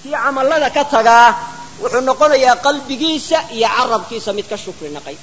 kii camallada ka tagaa wuxuu noqonayaa qalbigiisa iyo carabkiisa mid ka shukri naqay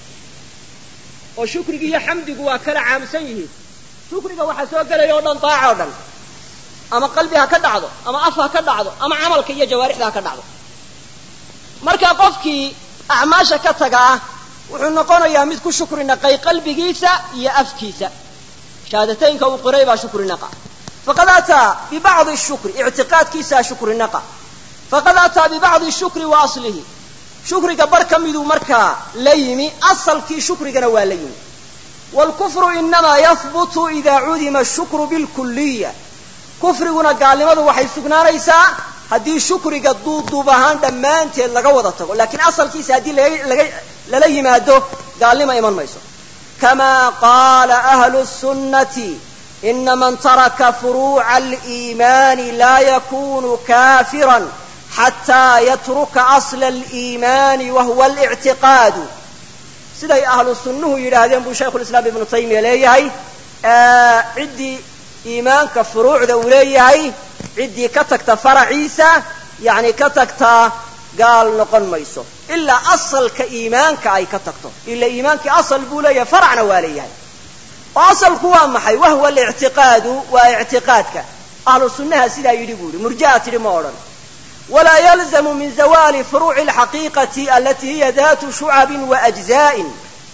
oo shukriga iyo xamdigu waa kala caamsan yihiin shukriga waxa soo galaya oo dhan taaca oo dhan ama qalbi ha ka dhacdo ama af ha ka dhacdo ama camalka iyo jawaarixda ha ka dhacdo marka qofkii acmaasha ka tagaa wuxuu noqonayaa mid ku shukri naqay qalbigiisa iyo afkiisa shahaadateynka uu qiray baa shukri naqa faqad ataa bibacdi ashukri i'tiqaadkiisa shukri naqa faqad ataa bibacdi ashukri wa aslihi shukriga bar ka miduu markaa la yimi asalkii shukrigana waa la yimi waalkufru inamaa yahbutu idaa cudima ashukru bilkulliya kufriguna gaalnimadu waxay sugnaanaysaa haddii shukriga duuduub ahaan dhammaanteed laga wada tago laakiin asalkiisa haddii lala yimaado gaalnima iman mayso kama qaala ahlu sunnati ina man taraka furuuca aliimaani laa yakunu kaafiran xataa yatruka asla aliimaani wahuwa alictiqaadu siday ahlu sunnuhu yidhaahdeen buu shaykhulislaam ibnu taymiya leeyahay ciddii iimaanka furuucda uu leeyahay ciddii ka tagta faraciisa yani ka tagtaa gaal noqon mayso ilaa asalka iimaanka ay ka tagto ila iimaankii asal buu leeyahay faracna waa leeyahay oo asalku waa maxay wahuwa alictiqaadu waa ictiqaadka ahlu sunnaha sidaa yidhi buu yihi murji'a tidhi ma odhan walaa yalzamu min zawali furuuci alxaqiiqati alati hiya datu shucabin waajza'in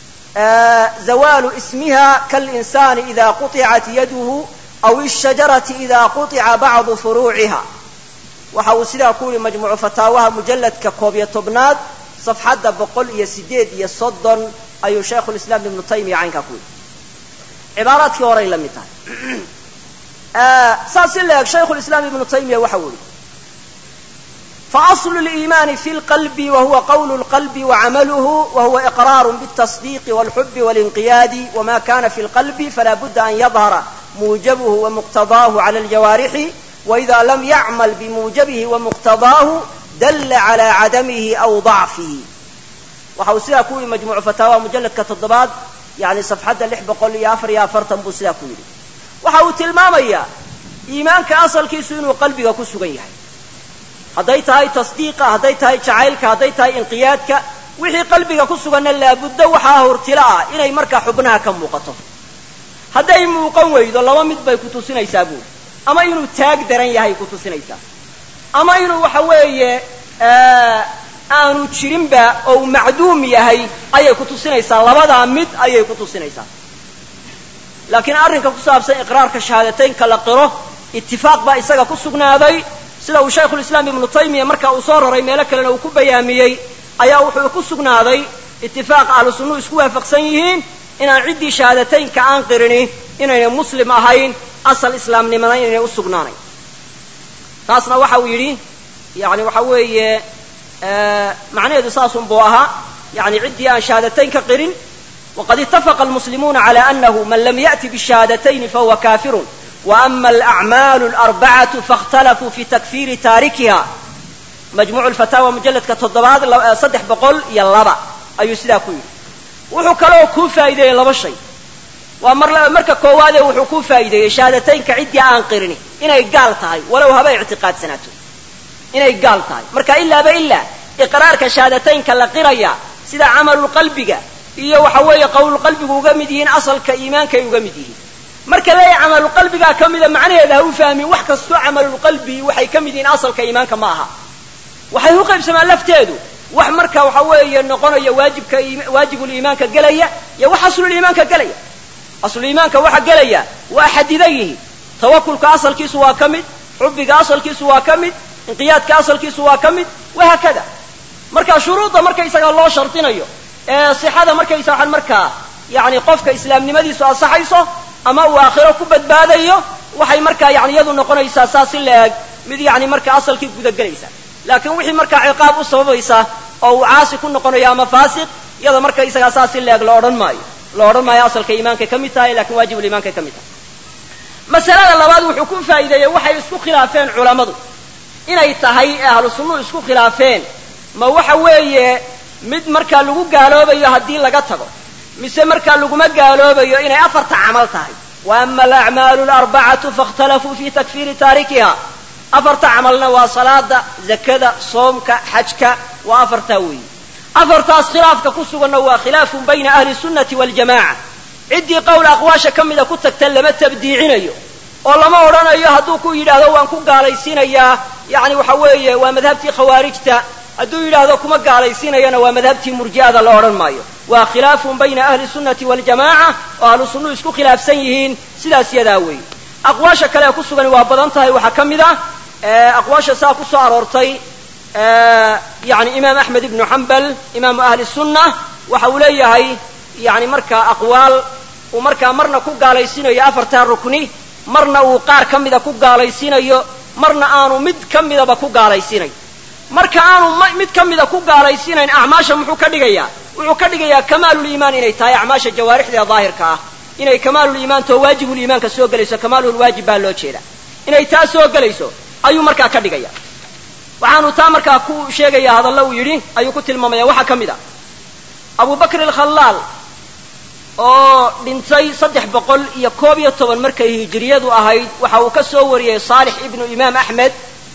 zawalu ismiha kalinsani ida quطicat yaduhu aw الshajarati ida quطica bacdu furuuciha waxa uu sidaa ku yihi majmuucu fataawaha mujalladka 11 safxadda 138 ayuu shaykhulislaam ibnu taymiya caynkaa ku yihi cibaaraadkii horay la mid tahay saas in la eg shaykhulislaam ibnu taymiya waxa uu yihi faaslu اliimaani fi اlqalbi wahuwa qawlu اlqalbi wacamaluhu wahuwa iqraaru bالtasdiiqi wاlxubi wاlinqiyaadi wama kana fi اlqalbi fala budda an yadhara muujabuhu wamuqtadaahu cala aljawaarixi waida lam yacmal bimuujabihi wamuqtadaahu dalla calaa cadamihi aw dacfihi waxa uu sidaa ku yihi majmuucu fataawa mujalladka 7 yani safxadda 644 buu sidaa ku yidhi waxa uu tilmaamayaa iimaanka asalkiisu inuu qalbiga ku sugan yahay hadday tahay tasdiiqa hadday tahay jacaylka hadday tahay inqiyaadka wixii qalbiga ku suganna laabuddo waxaa hortila ah inay markaa xubnaha ka muuqato hadday muuqan weydo laba mid bay ku tusinaysaa buuri ama inuu taag daran yahay ku tusinaysaa ama inuu waxa weeye aanu jirinba oo uu macduum yahay ayay ku tusinaysaa labadaa mid ayay ku tusinaysaa laakiin arrinka ku saabsan iqraarka shahaadateynka la qiro itifaaq baa isaga ku sugnaaday sida uu shaykhulislaam ibnu taymiya marka uu soo raray meelo kalena uu ku bayaamiyey ayaa wuxuu ku sugnaaday itifaaq ahlu sunnuhu isku waafaqsan yihiin inaan ciddii shahaadateynka aan qirini inaynay muslim ahayn asal islaamnimada inaynay u sugnaanayn taasna waxa uu yidhi yani waxa weeye macnaheedu saasun buu ahaa yani ciddii aan shahaadateynka qirin waqad itafaqa almuslimuuna cala anahu man lam ya'ti bishahaadatayn fahuwa kafirun وأما الأعمال الأربعة فاختلفوا في تكفير تاركها مجموع الفتاوى مجلد كتضباط صدح بقول يلبا أي سيدا كوي wuxuu kaloo ku faa'iideeyay laba shay waa marka koowaad ee wuxuu ku faa'iideeyay shahaadateynka cidii aan qirini inay gaal tahay walow haba i'tiqaad sanaato inay gaal tahay marka illa iqraarka shahaadateynka la qiraya sida amalul qalbiga iyo waxa weeye qawlul qalbigu uga mid yihiin asalka iimaanka ay uga mid yihiin marka la amalul qalbiga kamida macnaheedu ha u fahmin wax kasto amalul qalbi waxay kamid yihiin asalka iimaanka ma aha waxay u qaybsamaan lafteedu wax marka waxa weeye noqonaya waajibul iimaanka galaya iyo wax aslul iimaanka galaya aslul iimaanka waxa galaya waa xadidayihi tawakkulka asalkiisu waa kamid xubbiga asalkiisu waa kamid inqiyaadka asalkiisu waa kamid wa hakada marka shuruuda marka isaga loo shartinayo ee sixada marka isaga marka yani qofka islaamnimadiisu asaxayso ama uu aakhiro ku badbaadayo waxay marka yani iyadu noqonaysaa saas leeg mid yani marka asalkii guda galaysa laakiin wixii marka ciqaab u sababaysa oo uu caasi ku noqonayo ama faasiq iyada marka isaga saas leeg loo odhan maayo asalka iimaanka kamid tahay laakiin waajibul iimaanka kamid tahay masalada labaad wuxuu ku faa'iideeyay waxay isku khilaafeen culimadu inay tahay ahlu sunnuhu isku khilaafeen ma waxa weeye mid marka lagu gaaloobayo haddii laga tago mise marka laguma gaaloobayo inay afarta camal tahay wa amma al-a'malu al-arba'atu fakhtalafuu fi takfiri tarikiha afarta camalna waa salaada zakada soomka xajka waa afartaa weeye afartaas khilaafka ku suganna waa khilaafun bayna ahli sunnati waljamaaca ciddii qowl aqwaasha ka mida ku tagta lama tabdiicinayo oo lama odhanayo hadduu ku yidhaahdo waan ku gaalaysiinayaa yani waxa weeye waa madhabtii khawaarijta hadduu yidhaahdo kuma gaalaysiinayana waa madhabtii murji'ada la odhan maayo waa khilaafun bayna ahli sunnati waljamaaca oo ahlu sunnuhu isku khilaafsan yihiin sidaas yadaa weeye aqwaasha kale ee ku sugan waa badan tahay waxaa ka mid ah aqwaasha saa ku soo aroortay yani imaam axmed ibnu xambal imaamu ahli sunna waxa uu leeyahay yani markaa aqwaal uu markaa marna ku gaalaysiinayo afartaa rukni marna uu qaar ka mida ku gaalaysiinayo marna aanu mid ka midaba ku gaalaysiinayn marka aanu mid ka mida ku gaalaysiinayn acmaasha muxuu ka dhigayaa wuxuu ka dhigayaa kamaaluliimaan inay tahay acmaasha jawaarixda daahirka ah inay kamaaluliimaantoo waajibuliimaanka soo gelayso kamaalulwaajib baa loo jeeda inay taa soo gelayso ayuu markaa ka dhigaya waxaanu taa markaa ku sheegayaa hadallo uu yidhi ayuu ku tilmaamaya waxaa ka mid ah abu bakr alkhallaal oo dhintay 311 markay hijriyadu ahayd waxa uu ka soo wariyey saalix ibnu imaam axmed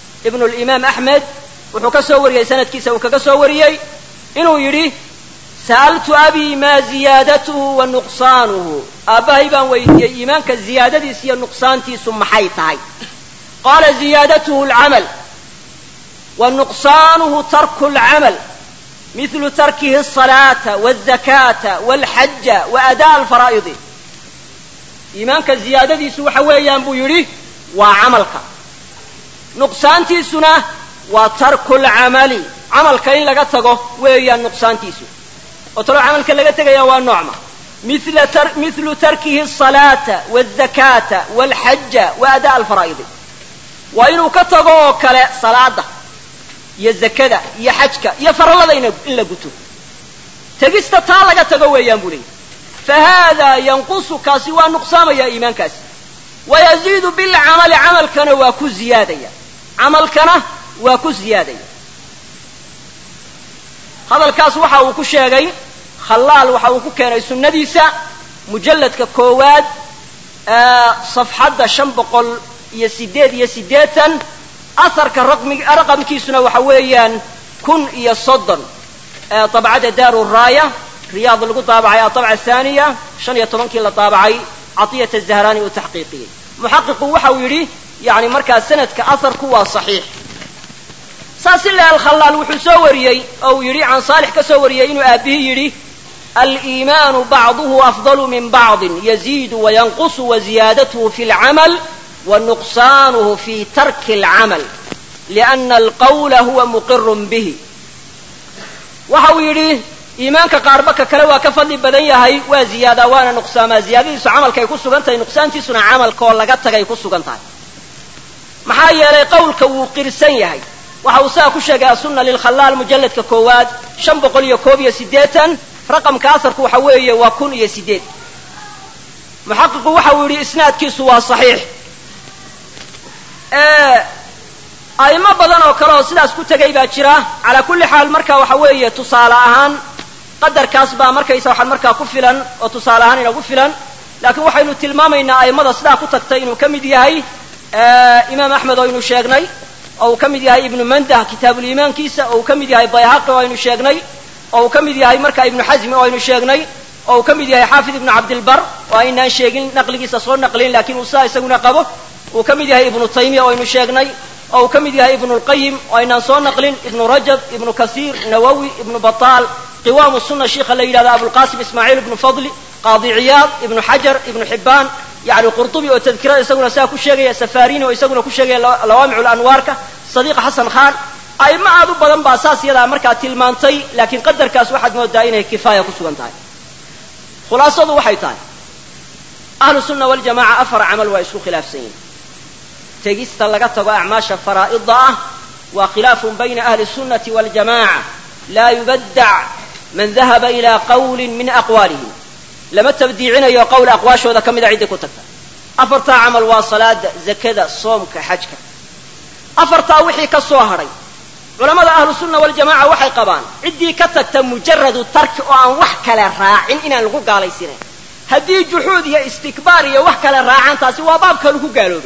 wuxuu ka soo wariyey sanadkiisa uu kaga soo wariyey inuu yidhi sa'altu abi ma ziyaadatuhu wa nuqsaanuhu aabbahay baan weydiiyey iimaanka ziyaadadiisa iyo nuqsaantiisu maxay tahay qaala ziyaadatuhu alcamal wa nuqsaanuhu tarku alcamal مثل تركه الصلاة والزكاة والحج وأداء الفرائض إيمانك الزيادة دي سوى حويا بو يري وعملك نقصان تيسنا وترك العمل عملك إن لغتغو ويا نقصان تيسو وطلع عملك لغتغو يا النعمة مثل تركه الصلاة والزكاة والحج وأداء الفرائض وإنه كتغو كلا صلاة iyo zakada iyo xajka iyo farallada in la guto tagista taa laga tago weeyaan bulay fahada yanqusu kaasi waa nuqsaamaya iimaankaasi wayaziidu bil amali amalkana waa ku ziyaadaya hadalkaas waxa uu ku sheegay khalaal waxa uu ku keenay sunnadiisa mujalladka koowaad safxada 588 أثرك رقم كيسنا وحويا كن يصدن طبعة دار الراية رياض القطة طابعي الطبعة الثانية شن يتمنك إلا طابعي عطية الزهراني والتحقيقي محقق وحويري يعني مركز سنة كأثر كوا صحيح ساسل الخلال وحسوريي أو يري عن صالح كسوريي إنه أبيه يري الإيمان بعضه أفضل من بعض يزيد وينقص وزيادته في العمل ونقصانه في ترك العمل لأن القول هو مقر به وحويري إيمانك قاربك كلوا كفضل بدنيهي وزيادة وانا نقصان زيادة عمل كي يكسو قنطي نقصان تيسنا عمل كولا قطة كي يكسو قنطي محايا لي قولك وقرسان يهي وحوسا كشاقا سنة للخلال مجلد ككواد شنبقل يكوب يسيديتا رقم كاثر كوحوية وكون يسيديت محقق وحويري إسناد كيسوا صحيح أيما بدن أو كلا سلاس كتجي باكرة على كل حال مركا وحوية تصالحان قدر كاسبا مركا يسوح المركا كفلا وتصالحان إلى كفلا لكن وحين التلمام إن أيما سلا كتكتين وكم ديهاي إمام أحمد وين الشاغني أو كم ديهاي ابن منده كتاب الإيمان كيسة أو كم ديهاي بيهقي وين الشاغني أو كم ديهاي مركا ابن حزم وين الشاغني أو كم ديهاي حافظ ابن عبد البر وإن الشاغن نقل كيسة صور نقلين لكن وصا يسوون قبه وكمد يهي ابن تيمية وإنه شاقني أو كمد يهي ابن القيم وإنه صور نقلين ابن رجب ابن كثير نووي ابن بطال قوام السنة الشيخ الليلة أبو القاسم إسماعيل ابن فضل قاضي عياض ابن حجر ابن حبان يعني قرطبي وتذكرة يسوون ساكو الشيخية سفارين ويسوون كشيخية لوامع الأنواركة صديق حسن خان أي ما عادوا بدن بأساس يلا مركة تلمانتي لكن قدر كاس واحد مودائنه كفاية كسوانتاي خلاصة وحيتاي أهل السنة والجماعة أفر عمل ويسو خلاف سين تجست لقطة أعماش فرائض وخلاف بين أهل السنة والجماعة لا يبدع من ذهب إلى قول من أقوالهم لما تبديعين يقول أقواش وذا كم إذا عندك كتبت أفرتا عمل واصلات زكاة صوم كحجك أفرتا وحي كالصوهري علماء أهل السنة والجماعة وحي قبان عدي كتبت مجرد الترك وأن وحك للراعين إن الغوق على سنة هدي جحود يا استكبار يا وحك للراعين تاسي وبابك الغوق قالوا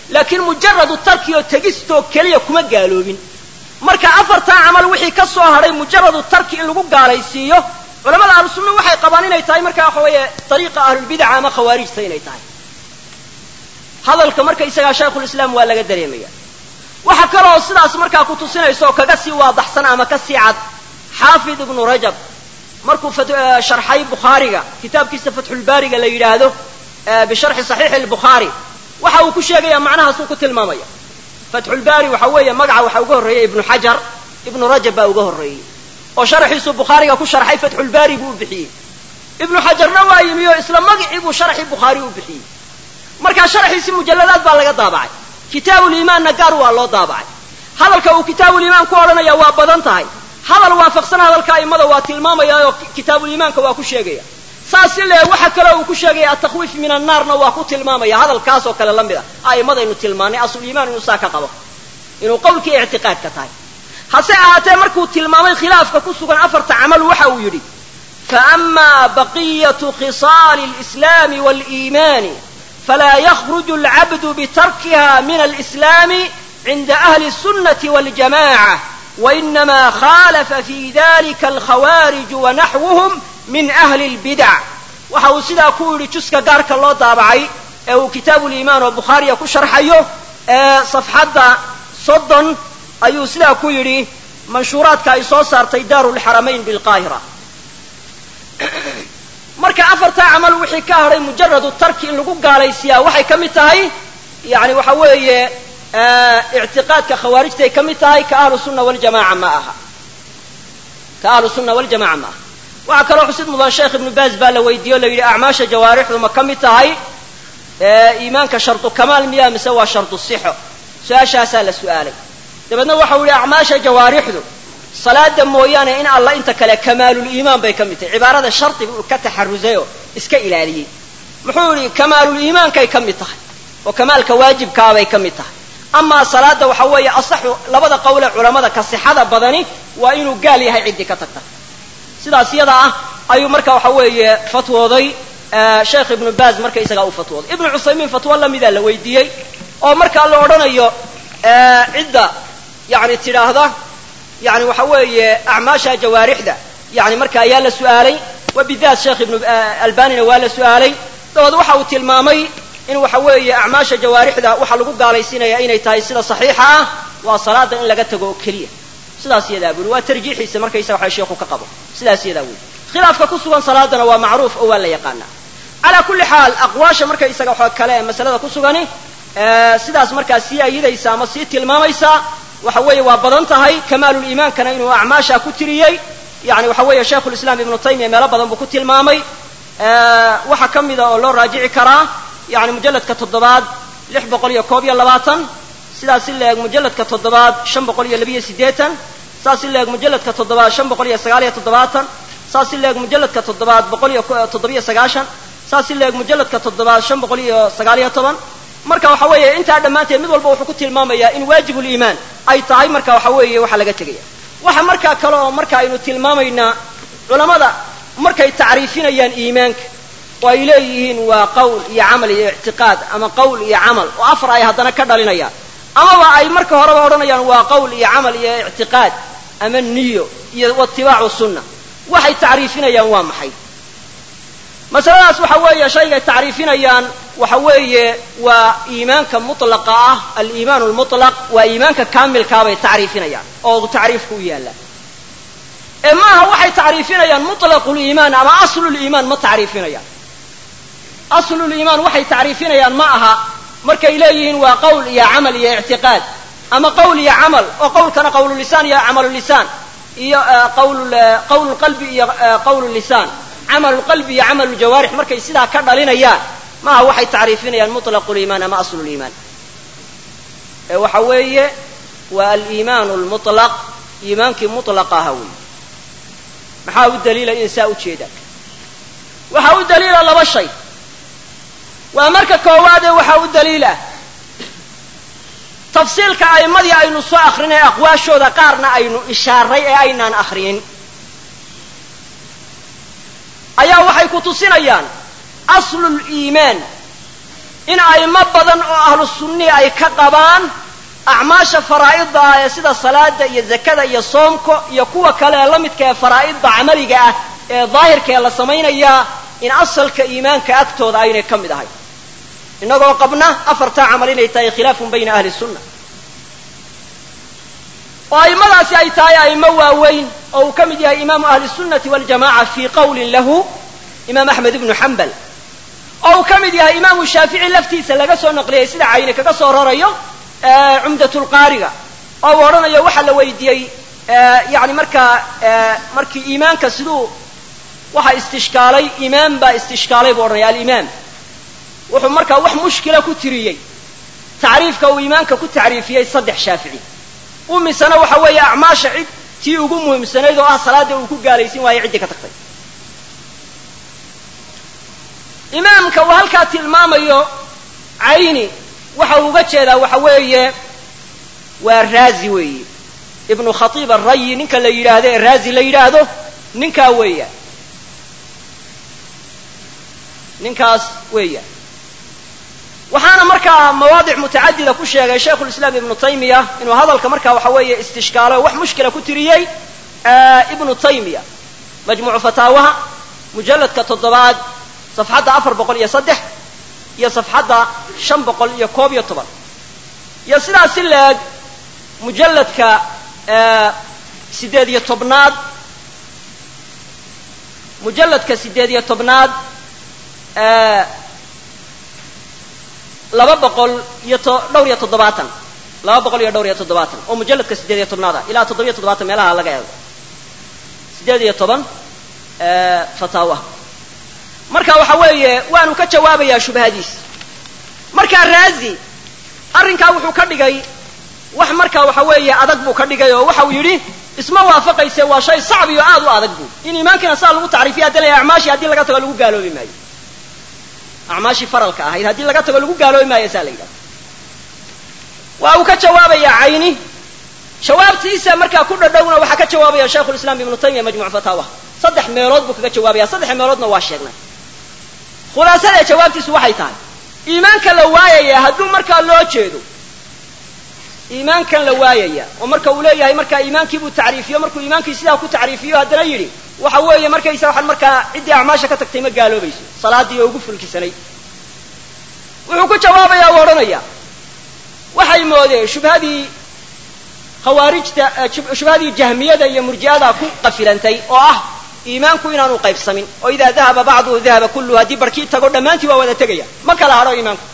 laakiin mujarradu tarki oo tegistoo keliya kuma gaaloobin marka afartaa camal wixii ka soo hadhay mujarradu tarki in lagu gaalaysiiyo culamada ahlusunna waxay qabaan inay tahay markaa waxa weeye dariiqa ahlulbidca ama khawaarijta inay tahay hadalka marka isagaa shaykhulislaam waa laga dareemaya waxa kaloo sidaas markaa ku tusinaysa oo kaga sii waadaxsan ama ka sii cad xaafid ibnu rajab markuu sharxay bukhaariga kitaabkiisa fatxulbaariga la yidhaahdo bisharxi saxiixi albukhaari waxa uu ku sheegaya macnahaasuu ku tilmaamaya fatxulbaari waxa weeye magaca waxaa uga horreeyey ibnu xajar ibnu rajab baa uga horreeyey oo sharxiisu bukhaariga ku sharxay fatxulbaari buu u bixiyey ibnu xajarna waa yimi oo isla magacii buu sharxii bukhaari u bixiyey markaa sharxiisi mujalladaad baa laga daabacay kitaabuliimaanna gaar waa loo daabacay hadalka uu kitaabuliimaan ku odhanaya waa badan tahay hadal waafaqsan hadalka a'immada waa tilmaamaya oo kitaabuliimaanka waa ku sheegaya saas in leeg waxa kale uu ku sheegaya atakhwiif min annaarna waa ku tilmaamaya hadalkaas oo kale la mid ah a'immadaynu tilmaanay asluliimaan inuu saa ka qabo inuu qowlkii ictiqaadka tahay hase ahaatee markuu tilmaamay khilaafka ku sugan afarta camal waxa uu yidhi faama baqiyatu khisaali alislaami waaliimaani falaa yakhruju alcabdu bitarkiha min alislaami cinda ahli الsunnati waاljamaca wainama khalafa fi dalika alkhawaariju wanaxwuhum min ahli اlbidac waxa uu sidaa ku yidhi juska gaarka loo daabacay ee uu kitaabuliimaan oo bukhaariya ku sharxayo safxadda 30 ayuu sidaa ku yidhi manshuuraadka ay soo saartay daaru lxaramayn bilqaahira marka afartaa camal wixii ka hadhay mujaradu tarki in lagu gaalaysiyaa waxay ka mid tahay yani waxa weeye ictiqaadka khawaarijtay ka mid tahay ka ahlu sunna waljamaca ma aha waxaa kaloo xusid mudan sheekh ibnu baaz baa la weydiiye o la yidhi acmaasha jawaarixdu ma ka mid tahay iimaanka shardu kamaal miyaa mise waa shardu sixo su-aashaasaa la su'aalay dabeedna waxau yidhi acmaasha jawaarixdu salaada mooyaane in alla inta kale kamaaluliimaan bay ka mid tahay cibaarada shardiga uu ka taxarusay oo iska ilaaliyey muxuu yidhi kamaaluliimaankay ka mid tahay oo kamaalka waajibkaabay ka mid tahay amaa salaada waxa weeye asaxu labada qowle culammada ka sixada badani waa inuu gaal yahay ciddii ka tagta sidaas iyada ah ayuu marka waxa weeye fatwooday sheekh ibnu baaz marka isagaa u fatwooday ibnu cuthaymiin fatwo lamidaa la weydiiyey oo markaa la odhanayo cidda yani tidhaahda yani waxa weeye acmaasha jawaarixda yani marka ayaa la su'aalay wa bidaat sheekh ibnu albanina waa la su'aalay dabeed waxa uu tilmaamay in waxa weeye acmaasha jawaarixda waxa lagu gaalaysiinaya inay tahay sida saxiixa ah waa salaada in laga tago oo keliya sidaas iyadaa buri waa tarjiixiisa markaysa waxa sheekhu ka qabo sidaas iyadaa wey khilaafka ku sugan salaadana waa macruuf oo waa la yaqaanaa calaa kulli xaal aqwaasha markaysaga waxa kale masalada ku sugani sidaas markaa sii ayidaysa ama sii tilmaamaysa waxa weeye waa badan tahay kamaaluliimaankana inuu acmaasha ku tiriyey yani waxa weeye shaykhulislaam ibnu taymiya meelo badan buu ku tilmaamay waxa ka mida oo loo raajici karaa yani mujalladka 7 621 sidaas in leeg mujalladka 7 582 saas in leeg mujalladka 7 579 saas in leeg mujalladka 7 197 saas in leeg mujalladka 7 519 marka waxa weeye intaa dhammaanteed mid walba wuxuu ku tilmaamayaa in waajibuliimaan ay tahay marka waxa weeye waxa laga tegaya waxa markaa kale oo marka aynu tilmaamaynaa culamada markay tacriifinayaan iimaanka oo ay leeyihiin waa qowl iyo camal iyo ictiqaad ama qowl iyo camal oo afar ay haddana ka dhalinayaan amaba ay marka horeba odhanayaan waa qowl iyo camal iyo ictiqaad ama niyo iyo watibaacu sunna waxay tacriifinayaan waa maxay masaladaas waxa weeye shaygay tacriifinayaan waxa weeye waa iimaanka mutlaqa ah aliimaan almutlaq waa iimaanka kaamilkaabay tacriifinayaan oo tacriifku u yaalla ee maaha waxay tacriifinayaan mutlaquliimaan ama asluliimaan ma tacriifinayaan asluliimaan waxay tacriifinayaan ma aha markay leeyihiin waa qowl iyo camal iyo ictiqaad ama qowl iyo camal oo qowlkana qowlulisaan iyo camalulisaan iyo qowlulqalbi iyo qowlulisaan camalulqalbi iyo camalujawaarix markay sidaa ka dhalinayaan maaha waxay tacriifinayaan mutlaquliimaan ama asluliimaan ee waxa weeye waa aliimaan lmutlaq iimaankii mutlaqa aha wey maxaa u daliila in saa u jeedaan waxaa u daliila laba shay waa marka koowaadee waxaa u daliil ah tafsiilka a'immadii aynu soo akrinay aqwaashooda qaarna aynu ishaaray ee aynaan akrinin ayaa waxay ku tusinayaan asluliimaan in a'immo badan oo ahlu sunni ay ka qabaan acmaasha faraa'idda ah ee sida salaada iyo zakada iyo soomka iyo kuwa kale ee la midka ee faraa'idda camaliga ah ee daahirka ee la samaynayaa in asalka iimaanka agtooda aynay ka mid ahay innagoo qabna afartaa camal inay tahay khilaafun bayna ahli sunna oo a'immadaasi ay tahay a'immo waaweyn oo uu ka mid yahay imaamu ahli sunnati waljamaca fii qawlin lahu imaam axmed ibnu xambal oo uu ka mid yahay imaamu shaafici laftiisa laga soo naqliyey sida cayni kaga soo rarayo cumdatulqaariga oo uu odhanayo waxaa la weydiiyey yani markii iimaanka siduu waxa istishkaalay imaam baa istishkaalay buu odhanaya alimaam wuxuu markaa wax mushkila ku tiriyey tacriifka uu iimaanka ku tacriifiyey 3 shaafici umisana waxa weeye acmaasha cid tii ugu muhiimsanayd oo ah salaada uu ku gaalaysin waayo cidii ka tagtay imaamka waa halkaa tilmaamayo cayni waxa uu uga jeedaa waxa weeye waa raazi weeye ibnu khatiib ar-rayi ninka la yidhaahdo ee raazi la yidhaahdo ninkaa weeya ninkaas weeya waxaana markaa mawaadic mutacadida ku sheegay shaykhu lislaam ibnu taymiya inuu hadalka markaa waxa weeye istishkaalo wax mushkila ku tiriyey ibnu taymiya majmuucu fataawaha mujalladka 7 safxadda 403 iyo safxadda 511 iyo sidaas leeg mujalladka 18 mujalladka 18 277 oo mujalladka 18 ilaa 17 meelaha laga eego 18 fataawa marka waxa weeye waanu ka jawaabayaa shubahadiis marka raazi arrinka wuxuu ka dhigay wax marka waxa weeye adag buu ka dhigay oo waxa uu yiri isma waafaqayse waa shay sacab iyo aad u adag buu in iimaankina saa lagu tacriifiyo hadii la acmaashi hadii laga tago lagu gaaloobi maayo acmaashi faralka ahayd hadii laga tago lagu gaaloobi maayo saa leeyahay waa uu ka jawaabayaa cayni jawaabtiisa marka ku dhadhowna waxa ka jawaabaya shaykhul islaam ibnu taymiya majmuuc fataawa 3 meelood buu kaga jawaabaya 3 meeloodna waa sheegnay khulaasada jawaabtiisu waxay tahay iimaanka la waayaya hadduu markaa loo jeedo iimaankan la waayaya oo marka uu leeyahay marka iimaankii buu tacriifiyo markuu iimaankii sidaa ku tacriifiyo haddana yidhi waxa weeye markaysa waxaan markaa ciddii acmaasha ka tagtay ma gaaloobayso salaadii oo ugu fulkisanay wuxuu ku jawaabayaa oo odhanaya waxay moodeen shubhadii khawaarijta shubhadii jahmiyada iyo murji'ada ku qafilantay oo ah iimaanku inaanu qaybsamin oo idaa dahaba bacduhu dahaba kulluhu haddii barkii tago dhammaantii waa wada tegaya ma kala hadho iimaanku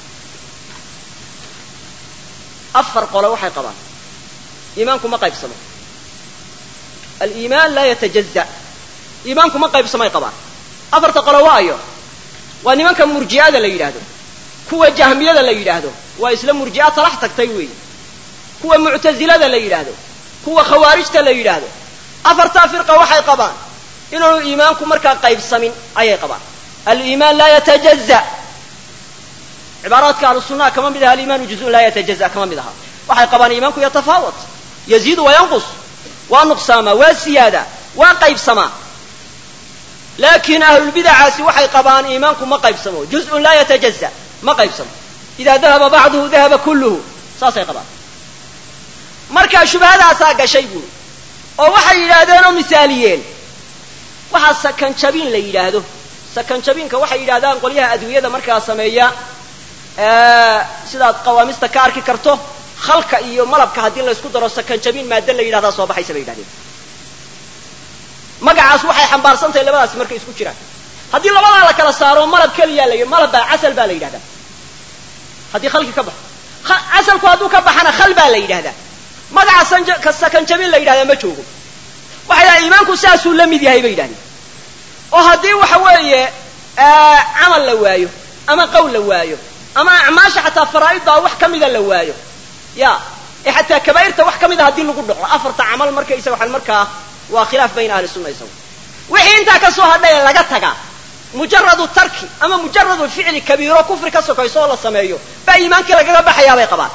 afar qolo waxay qabaan iimaanku ma qaybsamo aliimaan laa yatajazza iimaanku ma qaybsamay qabaan afarta qolo waayo waa nimanka murji'ada la yidhaahdo kuwa jahmiyada la yidhaahdo waa isla murji'a talax tagtay weeye kuwa mu'tazilada la yidhaahdo kuwa khawaarijta la yidhaahdo afarta firqa waxay qabaan inaanu iimaanku markaa qaybsamin ayay qabaan aliimaan laa yatajazza cibaaraadka ahlu sunnaha kama mid aha aliimaanu juz'un laa yatajazza kama mid aha waxay qabaan iimaanku yatafaawat yaziidu wayanqus waa nuqsaama waa siyaada waa qaybsamaa laakiin ahlulbidacaasi waxay qabaan iimaanku ma qaybsamo juz'un laa yatajazza ma qaybsamo idaa dahaba bacduhu dahaba kulluhu saasay qabaan markaa shubhadaasaa gashay buuri oo waxay yidhaahdeen oo misaaliyeen waxaa sakan jabin la yidhaahdo sakan jabinka waxay yidhahdaan qolyaha adwiyada markaa sameeya sidaad qawaamista ka arki karto khalka iyo malabka haddii la isku daro sakan jabin maada la yidhahdaa soo baxaysa bay yidhahdeen magacaas waxay xambaarsantahay labadaasi markay isku jiraan haddii labadaa la kala saaro malab keliya la malab baa casal baa la yidhahdaa haddii khalki ka baxo casalku hadduu ka baxana khal baa la yidhahdaa magaca sakan jabin la yidhahdaa ma joogo waxay yidhahdeen iimaanku saasuu la mid yahay bay yidhahdeen oo haddii waxa weeye camal la waayo ama qowl la waayo ama acmaasha xataa faraa'idda wax ka mida la waayo ya ee xataa kabaa'irta wax ka mida haddii lagu dhaco afarta camal markaysa waxaan markaa waa khilaaf bayna ahli sunna isagu wixii intaa ka soo hadhay laga tagaa mujarradu tarki ama mujarradu ficli kabiiro kufri ka sokayso oo la sameeyo baa iimaankii lagaga baxayaa bay qabaan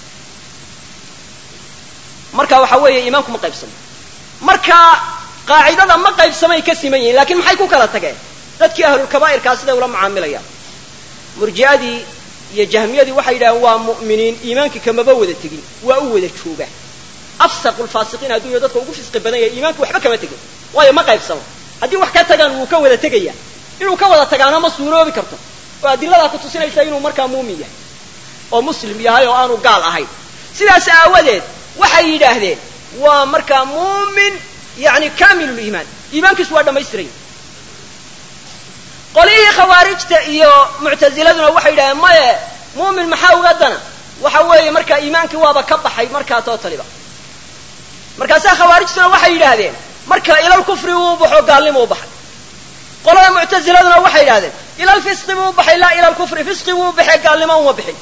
marka waxa weeye iimaanku ma qaybsamo marka qaacidada ma qaybsamay ka siman yihiin laakiin maxay ku kala tageen dadkii ahlul kabaa'irkaa siday ula macaamilayaan murji'adii iyo jahmiyadii waxay yidhahdeen waa mu'miniin iimaankii kamaba wada tegin waa u wada jooga afsaqul faasiqiin adduunya dadka ugu fisqi badan yahay iimaanku waxba kama tegin waayo ma qaybsamo haddii wax ka tagaan wuu ka wada tegaya inuu ka wada tagaana ma suuroobi karto oo adilladaa ku tusinaysa inuu markaa muumin yahay oo muslim yahay oo aanu gaal ahayn sidaas aawadeed waxay yidhaahdeen waa markaa muumin yani kaamilul iimaan iimaankiisu waa dhammaystiran qolihii khawaarijta iyo muctaziladuna waxay yidhahdeen maye muumin maxaa uga dana waxa weeye markaa iimaankii waaba ka baxay markaa tootaliba markaasaa khawaarijtuna waxay yidhaahdeen marka ilal kufri uu baxo gaalnimo u baxay qolada muctaziladuna waxay yidhahdeen ilal fisqi buu baxay laa ilal kufri fisqi buu baxay gaalnimo uma bixin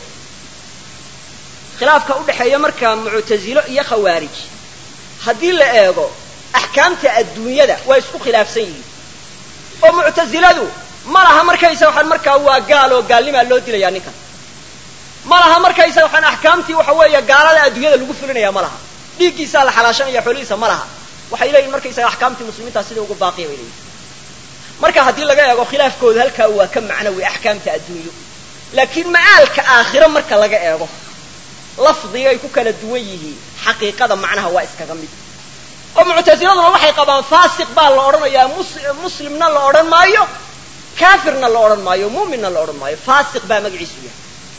khilaafka u dhaxeeya markaa muctazilo iyo khawaarij haddii la eego axkaamta adduunyada waa isku khilaafsan yihiin oo muctaziladu ma laha markaysa waxaan markaa waa gaal oo gaalnimaa loo dilayaa ninkan ma laha markaysa waxaan axkaamtii waxa weeye gaalada adduunyada lagu fulinayaa ma laha dhiiggiisaa la xalaashanaya xoolihiisa ma laha waxay leeyihin markaysaga axkaamtii muslimiintaa sidai ugu baaqiya bay leeyihin marka haddii laga eego khilaafkooda halkaa waa ka macnawi axkaamta adduunyo laakiin ma'aalka aakhiro marka laga eego lafdigay ku kala duwan yihiin xaqiiqada macnaha waa iskaga mid oo muctasiladuna waxay qabaan faasiq baa la odhanayaa muslimna la odhan maayo kaafirna la odhan maayo muuminna la odhan maayo faasiq baa magaciisu yahay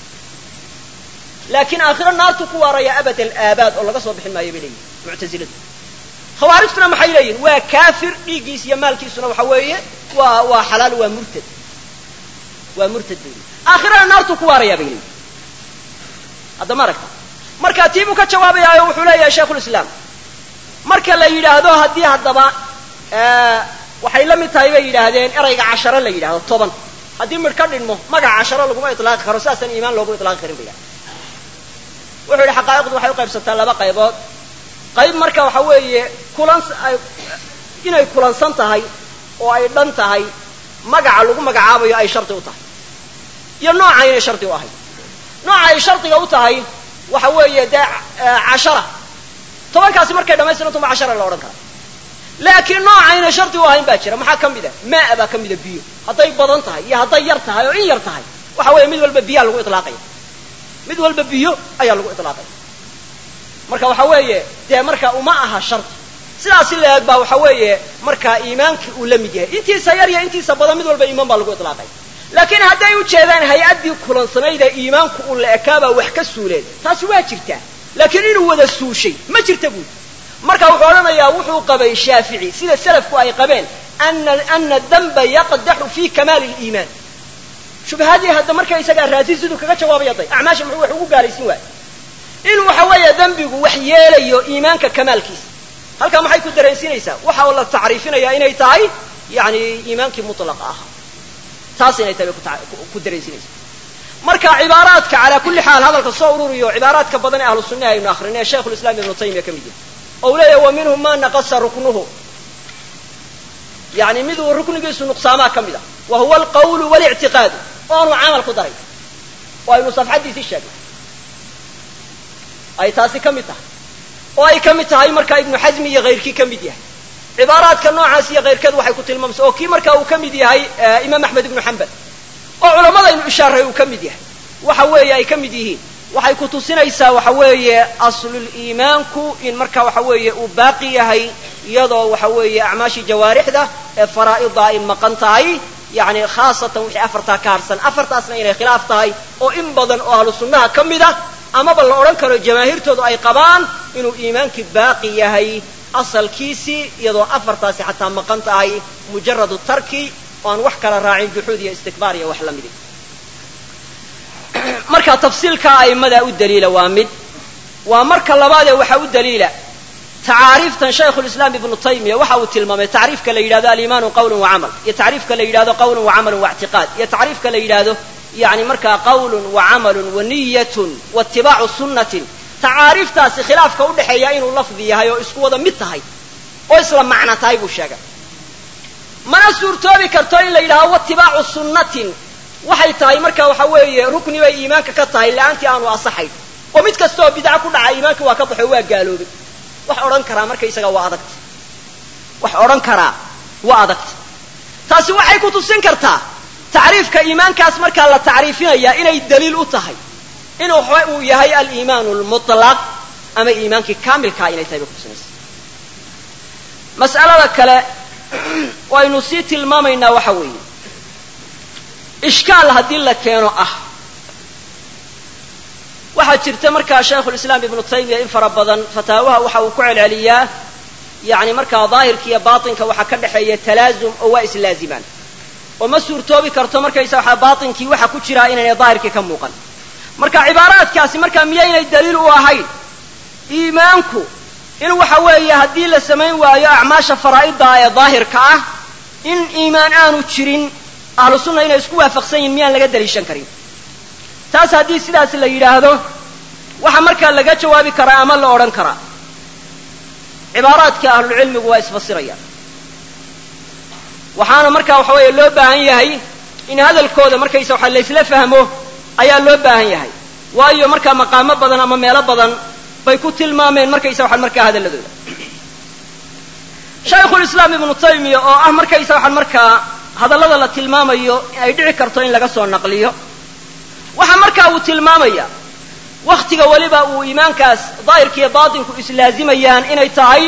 laakiin aakhiro naartu ku waaraya abad alaabaad oo laga soo bixin maayo bay leeyihin muctasiladu khawaarijtuna maxay leeyihin waa kaafir dhiiggiis iyo maalkiisuna waxa weeye waa xalaal waa murtad bay leeyihin aakhirana naartu ku waaraya bay leeyihin hadda ma aragta marka tiibuu ka jawaabayaayo wuxuu leeyahay shaykhulislaam marka la yidhaahdo haddii haddaba waxay la mid tahay bay yidhaahdeen erayga casharo la yidhahdo 10 haddii midh ka dhinmo magaca casharo laguma itlaaqi karo sidaasaan iimaan loogu itlaaqi karin bay wuxuu yidhi xaqaa'iqdu waxay u qaybsataa 2 qaybood qayb marka waxa weeye inay kulansan tahay oo ay dhan tahay magaca lagu magacaabayo ay shardi u tahay iyo nooca inay shardi u ahay nooca ay shardiga u tahay waxa weeye dee 10 tobankaasi markay dhamaystiranto ma 10 la odhan kara laakiin nooca inay shardi u ahayn baa jira maxaa ka mid ah maa baa ka mid ah biyo hadday badan tahay iyo hadday yar tahay oo in yar tahay waxa weeye mid walba biyaa lagu itlaaqaya mid walba biyo ayaa lagu itlaaqaya marka waxa weeye dee marka uma aha shardi sidaas leeg baa waxa weeye marka iimaankii uu la mid yahay intiisa yar iyo intiisa badan mid walba iimaan baa lagu itlaaqaya laakiin hadday u jeedaan hay-addii kulansanayda iimaanku uu la ekaabaa wax ka suuleen taasi waa jirtaa laakiin inuu wada suushay ma jirta buud marka wuxuu odhanayaa wuxuu qabay shaafici sida salafku ay qabeen ana damba yaqdaxu fi kamaali liimaan shubhadii hadda marka isagaa raasi siduu kaga jawaabaya day acmaasha muxuu wax ugu gaaraysin waay inuu waxa weeye dambigu wax yeelayo iimaanka kamaalkiisa halkaa maxay ku dareensiinaysaa waxa la tacriifinayaa inay tahay yani iimaankii mutlaqa ahaa taas inay tahay ku dareensiinaysaa marka cibaaraadka calaa kulli xaal hadalka soo ururiyo cibaaraadka badan ee ahlu sunnaha aynu akrinay shaykhul islaam ibnu taymiya ka mid yahay oo leeyahay wa minhum ma naqasa ruknuhu yani miduu ruknigiisu nuqsaamaa ka mid ah wa huwa alqawlu walictiqaadu oonu camal ku daray oo aynu safxadiisii sheegnay ay taasi ka mid tahay oo ay ka mid tahay marka ibnu xasmi iyo kayrkii ka mid yahay cibaaraadka noocaas iyo kayrkeed waxay ku tilmaamaysaa oo kii marka uu ka mid yahay imaam axmed ibnu xambal oo culamada aynu ishaaray uu ka mid yahay waxa weeye ay ka mid yihiin waxay ku tusinaysaa waxa weeye aslul iimaanku in marka waxa weeye uu baaqi yahay iyadoo waxa weeye acmaashii jawaarixda ee faraa'ida ay maqan tahay yani khaasatan wixii afartaa ka harsan afartaasna inay khilaaf tahay oo in badan oo ahlu sunnaha ka mid ah amaba la odhan karo jamaahiirtoodu ay qabaan inuu iimaankii baaqi yahay asalkiisii iyadoo afartaasi xataa maqan tahay mujaradu tarki oo aan wax kala raacin juxuud iyo istikbaar iyo wax la midi marka tafsiilka a'immada u daliila waa mid waa marka labaadee waxaa u daliila tacaariiftan shaykhulislaam ibnu taymiya waxa uu tilmaamay tacriifka la yidhahdo aliimaanu qawlun wa camal iyo tacriifka la yidhahdo qawlun wa camalun wa ictiqaad iyo tacriifka la yidhahdo yani markaa qawlun wa camalun wa niyatun wa itibaacu sunnatin tacaariiftaasi khilaafka u dhexeeya inuu lafdi yahay oo isku wada mid tahay oo isla macno tahay buu sheegay mana suurtoobi karto in la yidhahdo watibaacu sunnatin waxay tahay marka waxa weeye rukni bay iimaanka ka tahay la'aantii aanu asaxayn oo mid kasta oo bidca ku dhaca iimaanka waa ka baxo waa gaaloobay wax odhan karaa marka isaga waa adagta wax odhan karaa waa adagta taasi waxay ku tusin kartaa tacriifka iimaankaas markaa la tacriifinayaa inay daliil u tahay inuu uu yahay aliimaanu almutlaq ama iimaankii kaamilkaa inay tahay bay kutusinaysa. mas'alada kale waynu sii tilmaamaynaa waxa weeye ishkaal haddii la keeno waxaa jirta markaa shaykhulislaam ibnu taymiya in fara badan fataawaha waxa uu ku celceliyaa yani markaa daahirka iyo baatinka waxaa ka dhexeeya talaazum oo waa islaazimaan oo ma suurtoobi karto markaysa waxa baatinkii waxa ku jiraa inaynay daahirkii ka muuqan. marka cibaaraadkaasi markaa miyaynay daliil u ahayn iimaanku in waxa weeye haddii la samayn waayo acmaasha faraa'ida ee daahirka ah in iimaan aanu jirin ahlu sunna inay isku waafaqsan yihin miyaan laga daliishan karin? taas haddii sidaas la yidhaahdo waxa markaa laga jawaabi karaa ama la odhan karaa cibaaraadka ahlulcilmigu waa isfasirayaan, waxaana markaa waxa weeye loo baahan yahay in hadalkooda markaysa waxa laysla fahmo ayaa loo baahan yahay, waayo markaa maqaamo badan ama meelo badan bay ku tilmaameen markaysa waxaan markaa hadalladooda. shaykhulislaam ibnu taymiya oo ah markaysa waxaan markaa hadallada la tilmaamayo ay dhici karto in laga soo naqliyo, waxa markaa uu tilmaamaya waktiga weliba uu iimaankaas daahirka iyo baatinku islaazimayaan inay tahay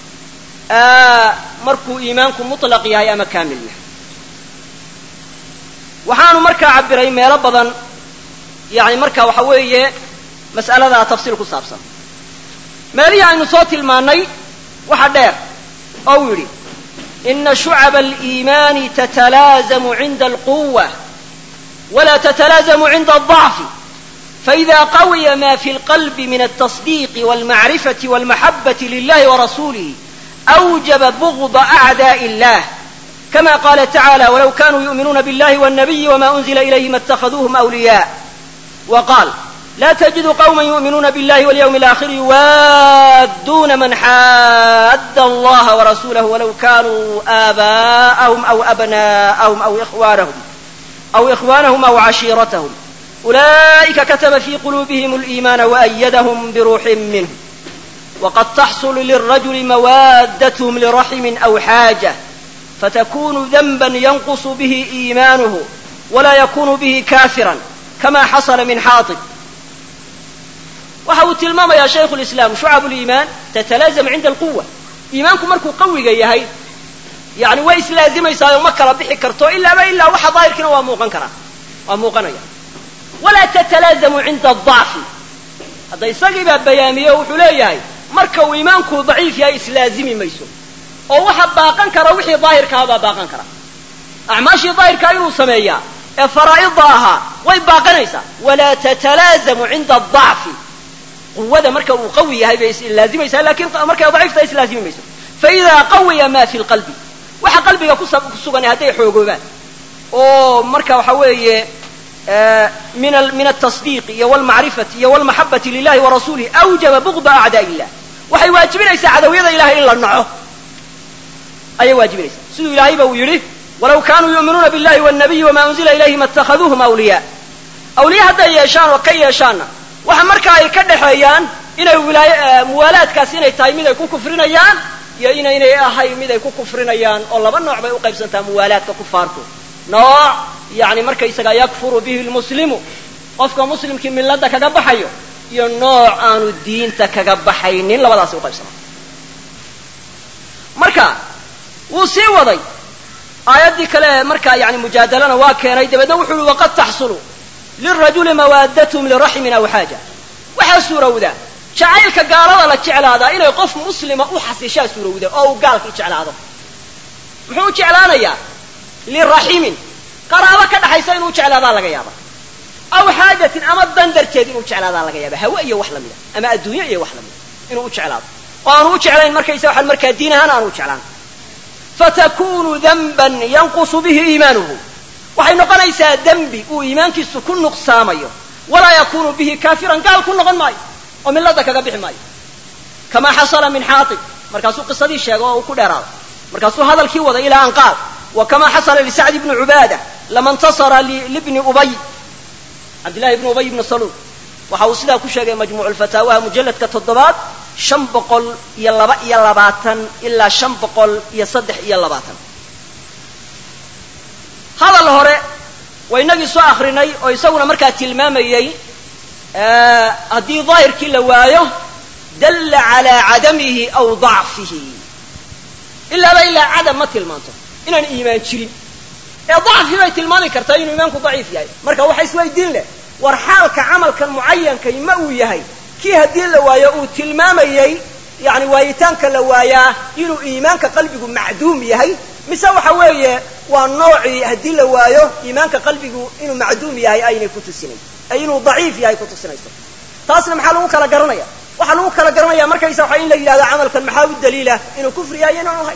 markuu iimaanku mutlaq yahay ama kaamil yahay. waxaanu markaa cabiray meelo badan yani marka waxa weeye mas'aladaa tafsiil ku saabsan. meelihii aynu soo tilmaannay waxa dheer oo uu yidhi ina shucaba aliimaani tatalaazamu cinda alquwa wala tatalaazamu cinda aldacfi faida qawiya ma fi lqalbi min altasdiiqi walmacrifati walmaxabati lilahi warasuulihi awjaba bugda acdaa'i illah kama qala tacala walaw kanuu yu'minuuna billahi wannabiyi wama unzila ilayhim attahaduuhum awliyaa waqaal لا تجد قوما يؤمنون بالله واليوم الآخر يوادون من حاد الله ورسوله ولو كانوا آباءهم أو أبناءهم أو إخوانهم أو عشيرتهم أولئك كتب في قلوبهم الإيمان وأيدهم بروح منه وقد تحصل للرجل موادتهم لرحم أو حاجة فتكون ذنبا ينقص به إيمانه ولا يكون به كافرا كما حصل من حاطب. waxa uu tilmaamayaa shaykhulislaam shucab uliimaan tatalaazam cinda alquwa, iimaanku markuu qawiga yahay yani way islaazimaysaa oo ma kala bixi karto ilaaba ilaa waxa daahirkiina waa muuqanaya. walaa tatalaazamu cinda adacfi, hadda isagii baa bayaamiye wuxuu leeyahay marka uu iimaanku daciif yahay islaazimi mayso oo waxa baaqan kara wixii daahirkaha baa baaqan kara. acmaashii daahirkaa inuu sameeyaa ee faraa'ida ahaa way baaqanaysaa. walaa tatalaazamu cinda adacfi, quwada marka uu qawi yahay bay islaazimaysaa laakiin markay daciifta islaazimi mayso. faidaa qawiya ma fi lqalbi, waxa qalbiga ku sugan hadday xoogoobaan oo marka waxa weeye min altasdiiq iyo walmacrifati iyo walmaxabati lilahi warasuulihi awjaba bugda acdaa illah, waxay waajibinaysaa cadawiyada ilahay in la naco ayay waajibinaysaa. siduu ilahayba uu yidhi walaw kanuu yu'minuuna billahi wannabiyi wama unzila ilayhim attahaduuhum awliyaa, awliya hadday yeeshaan oo ka yeeshaanna waxa markaa ay ka dhexeeyaan inay muwaalaadkaas inay tahay mid ay ku kufrinayaan iyo inaynay ahayn mid ay ku kufrinayaan, oo laba nooc bay u qaybsantaa muwaalaadka kufaartu. nooc yani markaysaga yakfuru bihi lmuslimu, qofka muslimkii milada kaga baxayo, iyo nooc aanu diinta kaga baxaynin, labadaasay uqaybsanaa. marka wuu sii waday aayaddii kale markaa yani mujaadalana waa keenay, dabeedna wuxuu yihi waqad taxsulu lirajuli mawaadathum liraxmin aw xaaja, waxaa suurowda jacaylka gaalada la jeclaadaa inay qof muslima u xasishaa suurowda oo uu gaalka jeclaado. muxuu u jeclaanayaa? liraximin, qaraabo ka dhaxaysa inuu jeclaadaa laga yaaba, aw xaajatin ama dan darteed inuu jeclaadaa laga yaaba, hawe iyo wax lamida ama adduunye iyo wax lamida inuu u jeclaado oo aanu u jeclayn markaysa waxaan markaa diin ahaan aanu u jeclaan. fatakunu danban yanqusu bihi iimaanuhu, waxay noqonaysaa dembi uu iimaankiisu ku nuqsaamayo, walaa yakunu bihi kaafiran, gaal ku noqon maayo oo milada kaga bixi maayo. kamaa xasala min xaatib, markaasuu qisadii sheegay oo uu ku dheeraaday, markaasuu hadalkii waday ilaa an qaal وكما حصل لسعد بن عبادة لما انتصر لابن أبي عبد الله بن أبي بن سلول waxa uu sidaa ku sheegay majmuuc alfataawaha mujalladka 7 520 ilaa 523. hadal hore waynagii soo akhrinay oo isaguna markaa tilmaamayey haddii daahirkii la waayo dalla calaa cadamihi aw dacfihi ilaaba ilaa cadam ma tilmaanto inaan iimaan jirin ee dacfi bay tilmaami kartaa inuu iimaanku daciif yahay marka waxa isweydiin leh war xaalka camalkan mucayankay ma uu yahay kii haddii la waayo uu tilmaamayey yani waayitaanka la waayaa inuu iimaanka qalbigu macduum yahay mise waxa weeye waa noocii haddii la waayo iimaanka qalbigu inuu macduum yahay aynay ku tusinayn ay inuu daciif yahay ku tusinayso taasna maxaa lagu kala garanaya waxaa lagu kala garanaya markaysa waxa in la yidhahdo camalkan maxaa u daliila inuu kufri yahay inaanu ahay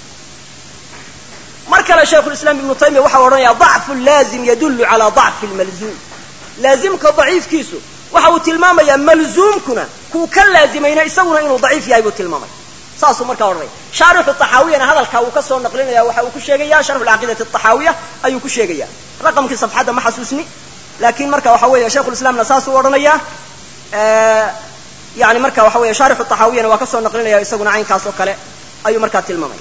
mar kale shaykhulislaam ibnu taymiya waxa odhanaya dacfu laazim yadullu calaa dacfi lmalzuum laazimka daciifkiisu waxa uu tilmaamayaa malzuumkuna kuu ka laazimayna isaguna inuu daciif yahay buu tilmaamay saasuu markaa odhanaya shaarixu taxaawiyana hadalkaa uu ka soo naqlinaya waxa uu ku sheegaya sharxu alcaqiidati ataxaawiya ayuu ku sheegaya raqamkii safxadda ma xasuusni laakiin marka waxa weeye shaykhulislaamna saasuu odhanaya yani marka waxa weeye shaarixu taxaawiyana waa ka soo naqlinaya isaguna caynkaas oo kale ayuu markaa tilmaamaya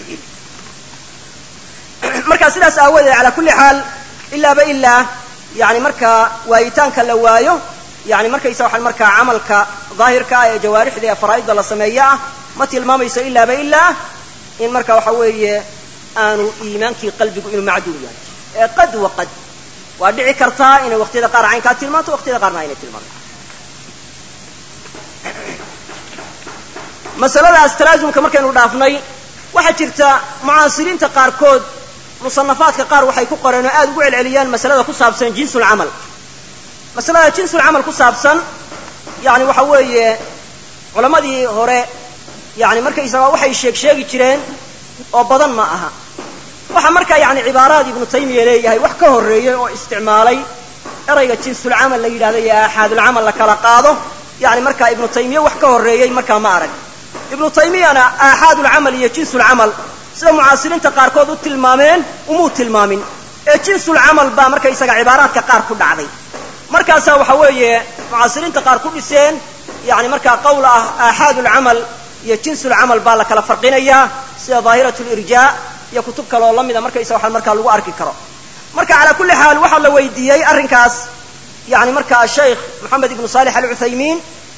marka sidaas aawadeed calaa kulli xaal ilaaba ilaa yani markaa waayitaanka la waayo yani markaysa waxaan markaa camalka daahirka ah ee jawaarixda ee faraa'idda la sameeyo ah ma tilmaamayso ilaaba ilaa in marka waxa weeye aanu iimaankii qalbigu inuu macduum yahay ee qad wa qad waa dhici kartaa inay waqtiyada qaar caynkaa tilmaanto waqtiyada qaarna aynay tilmaanto masaladaas talaasumka markaynu dhaafnay waxaa jirta mucaasiriinta qaarkood musanafaadka qaar waxay ku qoreen oo aad ugu celceliyaan masalada ku saabsan jinsulcamal masalada jinsulcamal ku saabsan yani waxa weeye culammadii hore yani markaysaga waxay sheegi jireen oo badan ma aha waxa markaa yani cibaaraad ibnu taymiya leeyahay wax ka horreeyey oo isticmaalay erayga jinsulcamal la yidhahdo iyo aaxaadulcamal la kala qaado yani markaa ibnu taymiya wax ka horreeyey markaa ma arag ibnu taymiyana aaxaadulcamal iyo jinsulcamal sida mucaasiriinta qaarkood u tilmaameen umuu tilmaamin ee jinsulcamal baa markaysaga cibaaraadka qaar ku dhacday markaasaa waxa weeye mucaasiriinta qaar ku dhiseen yani markaa qowl ah aaxaadulcamal iyo jinsulcamal baa la kala farqinayaa sida daahiratlirjaa iyo kutub kale oo lamida markaysa waxaa markaa lagu arki karo marka calaa kulli xaal waxaa la weydiiyey arrinkaas yani markaa sheikh moxamed ibnu saalix alcuthaymiin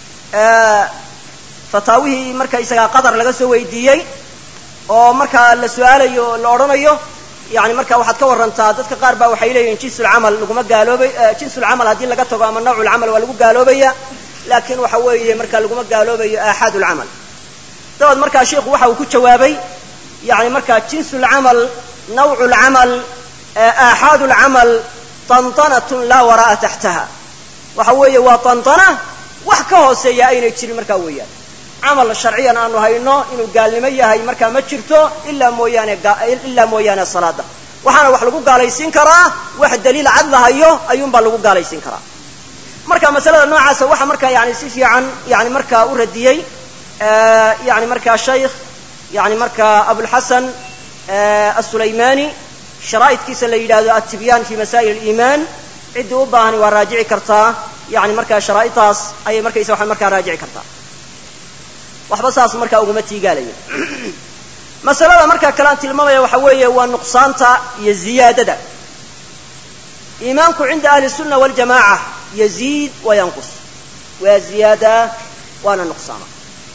fataawihii markaysaga qatar laga soo weydiiyey oo markaa la su-aalayo la odhanayo yani marka waxaad ka warantaa dadka qaar baa waxay leeyihin jinsulcamal laguma gaaloobay jinsulcamal haddii laga tago ama nawculcamal waa lagu gaaloobaya laakiin waxa weeye marka laguma gaaloobayo aaxaadulcamal dabaed markaa sheikhu waxa uu ku jawaabay yani markaa jinsulcamal nawculcamal aaxaadulcamal tantanatun laa waraa'a taxtaha waxa weeye waa tantana wax ka hooseeya aynay jirin markaa weeyaan camal sharciyan aanu hayno inuu gaalnimo yahay markaa ma jirto ilaa mooyaane salaada waxaana wax lagu gaalaysiin karaa wax daliil cad la hayo ayuunbaa lagu gaalaysiin karaa marka masalada noocaasa waxa markaa yani si fiican yani markaa u radiyey yani markaa shaykh yani markaa abulxasan asulaymani sharaa'idkiisa la yidhaahdo atibyan fi masaa'il aliimaan ciddii u baahani waa raajici kartaa yani markaa sharaa'idtaas ayay markaysa waxaa markaa raajici kartaa waxba saas markaa uguma tiigaalayo masalada markaa kale aan tilmaamaya waxa weeye waa nuqsaanta iyo ziyaadada iimaanku cinda ahli الsunna waاljamaca yaziid wa yanqus waa ziyaada waana nuqsaama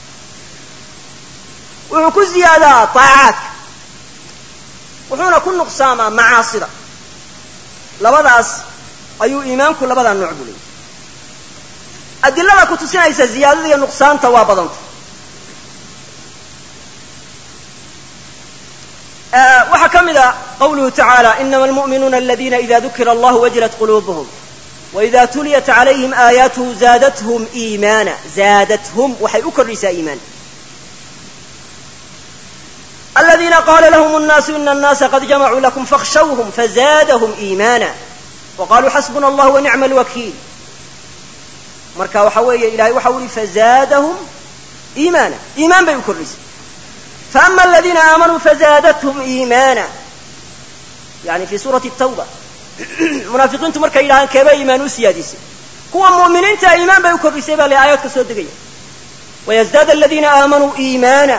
wuxuu ku ziyaadaa طaacaadka wuxuuna ku nuqsaamaa macaasida labadaas ayuu iimaanku labadaa nooc bu leeyay adilada ku tusinaysa ziyaadada iyo nuqsaanta waa badanta waxaa ka mida qawluhu tacaala inama almu'minuuna aladina ida dukira allahu wajilat quluubuhum waida tuliyat calayhim aayaatuhu zaadathum iimaana zaadathum waxay u kordhaysaa iimaan aladiina qaala lahum الnaasu ina الnaasa qad jamacuu lakum fakhshawhum fazaadahum iimaana waqaluu xasbuna allah wanicma alwakiil marka waxa weeye ilahay waxa u yihi fazaadahum iimaana iimaan bay u kordhaysay faama aladiina aamanuu fazaadathum iimaana yani fi suurati الtawba munaafiqiintu markay yidhahaan keebaa iimaan u siyaadisay kuwa mu'miniinta iimaan bay u kordhisay baa la aayaadka soo degaya wayزdaad aladiina aamanuu iimaana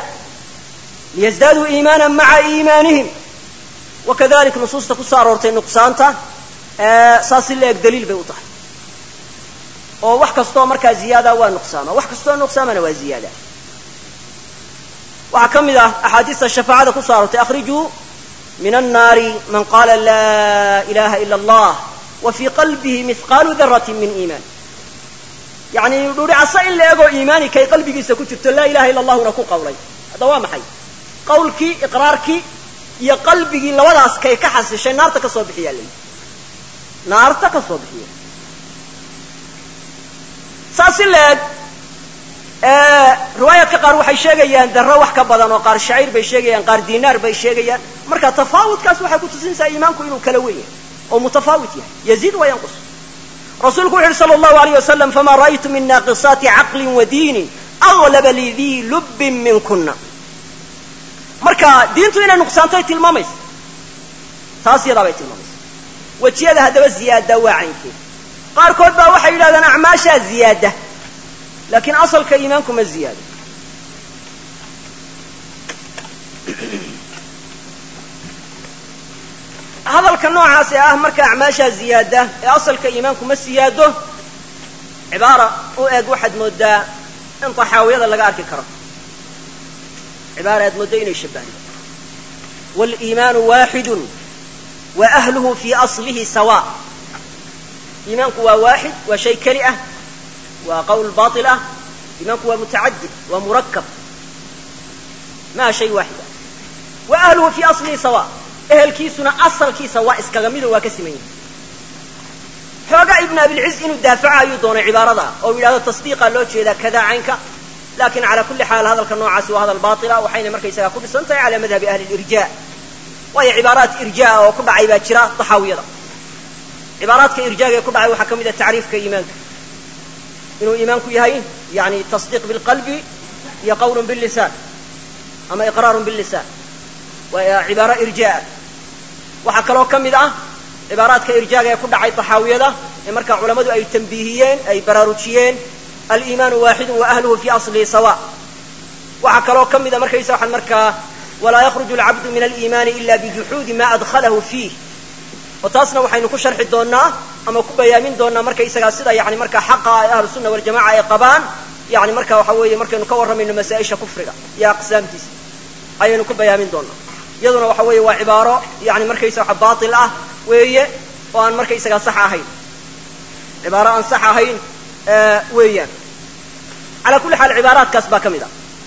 liyزdaaduu iimaana maca iimaanihim wakadalik nusuusta ku soo aroortay nuqsaanta saasi leeg daliil bay u tahay oo wax kastoo markaa ziyaada waa nuqsaama wax kastoo nuqsaamana waa ziyaada waxaa ka mid ah axaadiista shafaacada ku soo aroortay akhrijuu min annaari man qaala laa ilaha ila allah wa fii qalbihi mihqaalu daratin min iimaan yani dhuricasa in la eegoo iimaani kay qalbigiisa ku jirto laa ilaha ila allahuna ku qawlay hadda waa maxay qawlkii iqraarkii iyo qalbigii labadaas kay ka xasishay naarta ka soo bixiyaa leeyi naarta ka soo bixiya saasi leeg riwaayaadka qaar waxay sheegayaan darro wax ka badan oo qaar shaciir bay sheegayaan qaar diinaar bay sheegayaan marka tafaawudkaas waxay ku tusinaysaa iimaanku inuu kala weyn yahay oo mutafaawit yahay yaziid wa yanqus rasuulku wuxu uhi sala allahu alayh wasalam famaa ra'aytu min naaqisaati caqlin wa diinin aglaba lidii lubbin minkuna marka diintu inay nuqsaantay tilmaamaysa taas yadaa bay tilmaamaysa wejiyada haddaba ziyaada waa caynkeed qaarkood baa waxay yidhahdaan acmaashaa ziyaada laakiin asalka iimaanku ma ziyaado hadalka noocaas ee ah marka acmaashaa ziyaada ee asalka iimaanku ma siyaado cibaara u eg waxaad moodaa in taxaawiyada laga arki karo cibaara aad mooddo inay shabbahdo wاliimaanu waaxidu wa ahluhu fii aslihi sawa iimaanku waa waaxid waa shay keli ah waa qawl bail ah iimaanku waa mutacadid waa murakab maa shay waaxid ah wa ahluhu fii aslihi sawa ehelkiisuna asalkiisa waa iskaga mido waa ka siman yahay xoogaa ibn abilciz inuu daafaca ayuu doonay cibaarada oo yidhahdo tasdiiqa loo jeedaa kada caynka lakin cala kulli xaal hadalka noocaasi waa hadal baila waxayna markaysagaa ku dhisan tahay cala madhabi ahli lirja waayo cibaaraat irjaa oo ku dhacay baa jira taxaawiyada cibaaraadka irjaaga ee ku dhacay waxaa ka mid ah tacriifka iimaanka inuu iimaanku yahay yani tasdiiq bilqalbi iyo qawlun billisaan ama iqraarun billisaan waa cibaaro irjaa waxaa kaloo ka mid ah cibaaraadka irjaaga ee ku dhacay taxaawiyada ee markaa culammadu ay tanbiihiyeen ay baraarujiyeen aliimaanu waaxidu wa ahluhu fii aslihi sawa waxaa kaloo ka mida markaysa waxaan markaa walaa yakhruju alcabdu min aliimaani ila bijuxuudi ma adkhalahu fiih oo taasna waxaynu ku sharxi doonaa ama ku bayaamin doonaa markaysagaa sida yani markaa xaqa ay ahlu sunna waljamaca ay qabaan yani marka waxa weeye markaynu ka warramayno masaa-isha kufriga iyo aqsaamtiisa ayaynu ku bayaamin doonaa iyaduna waxa weeye waa cibaaro yani markaysa waxa baatil ah weeye oo aan markaysagaa sax ahayn cibaaro aan sax ahayn weeyaan ala kulli xaal cibaaraadkaas baa ka mid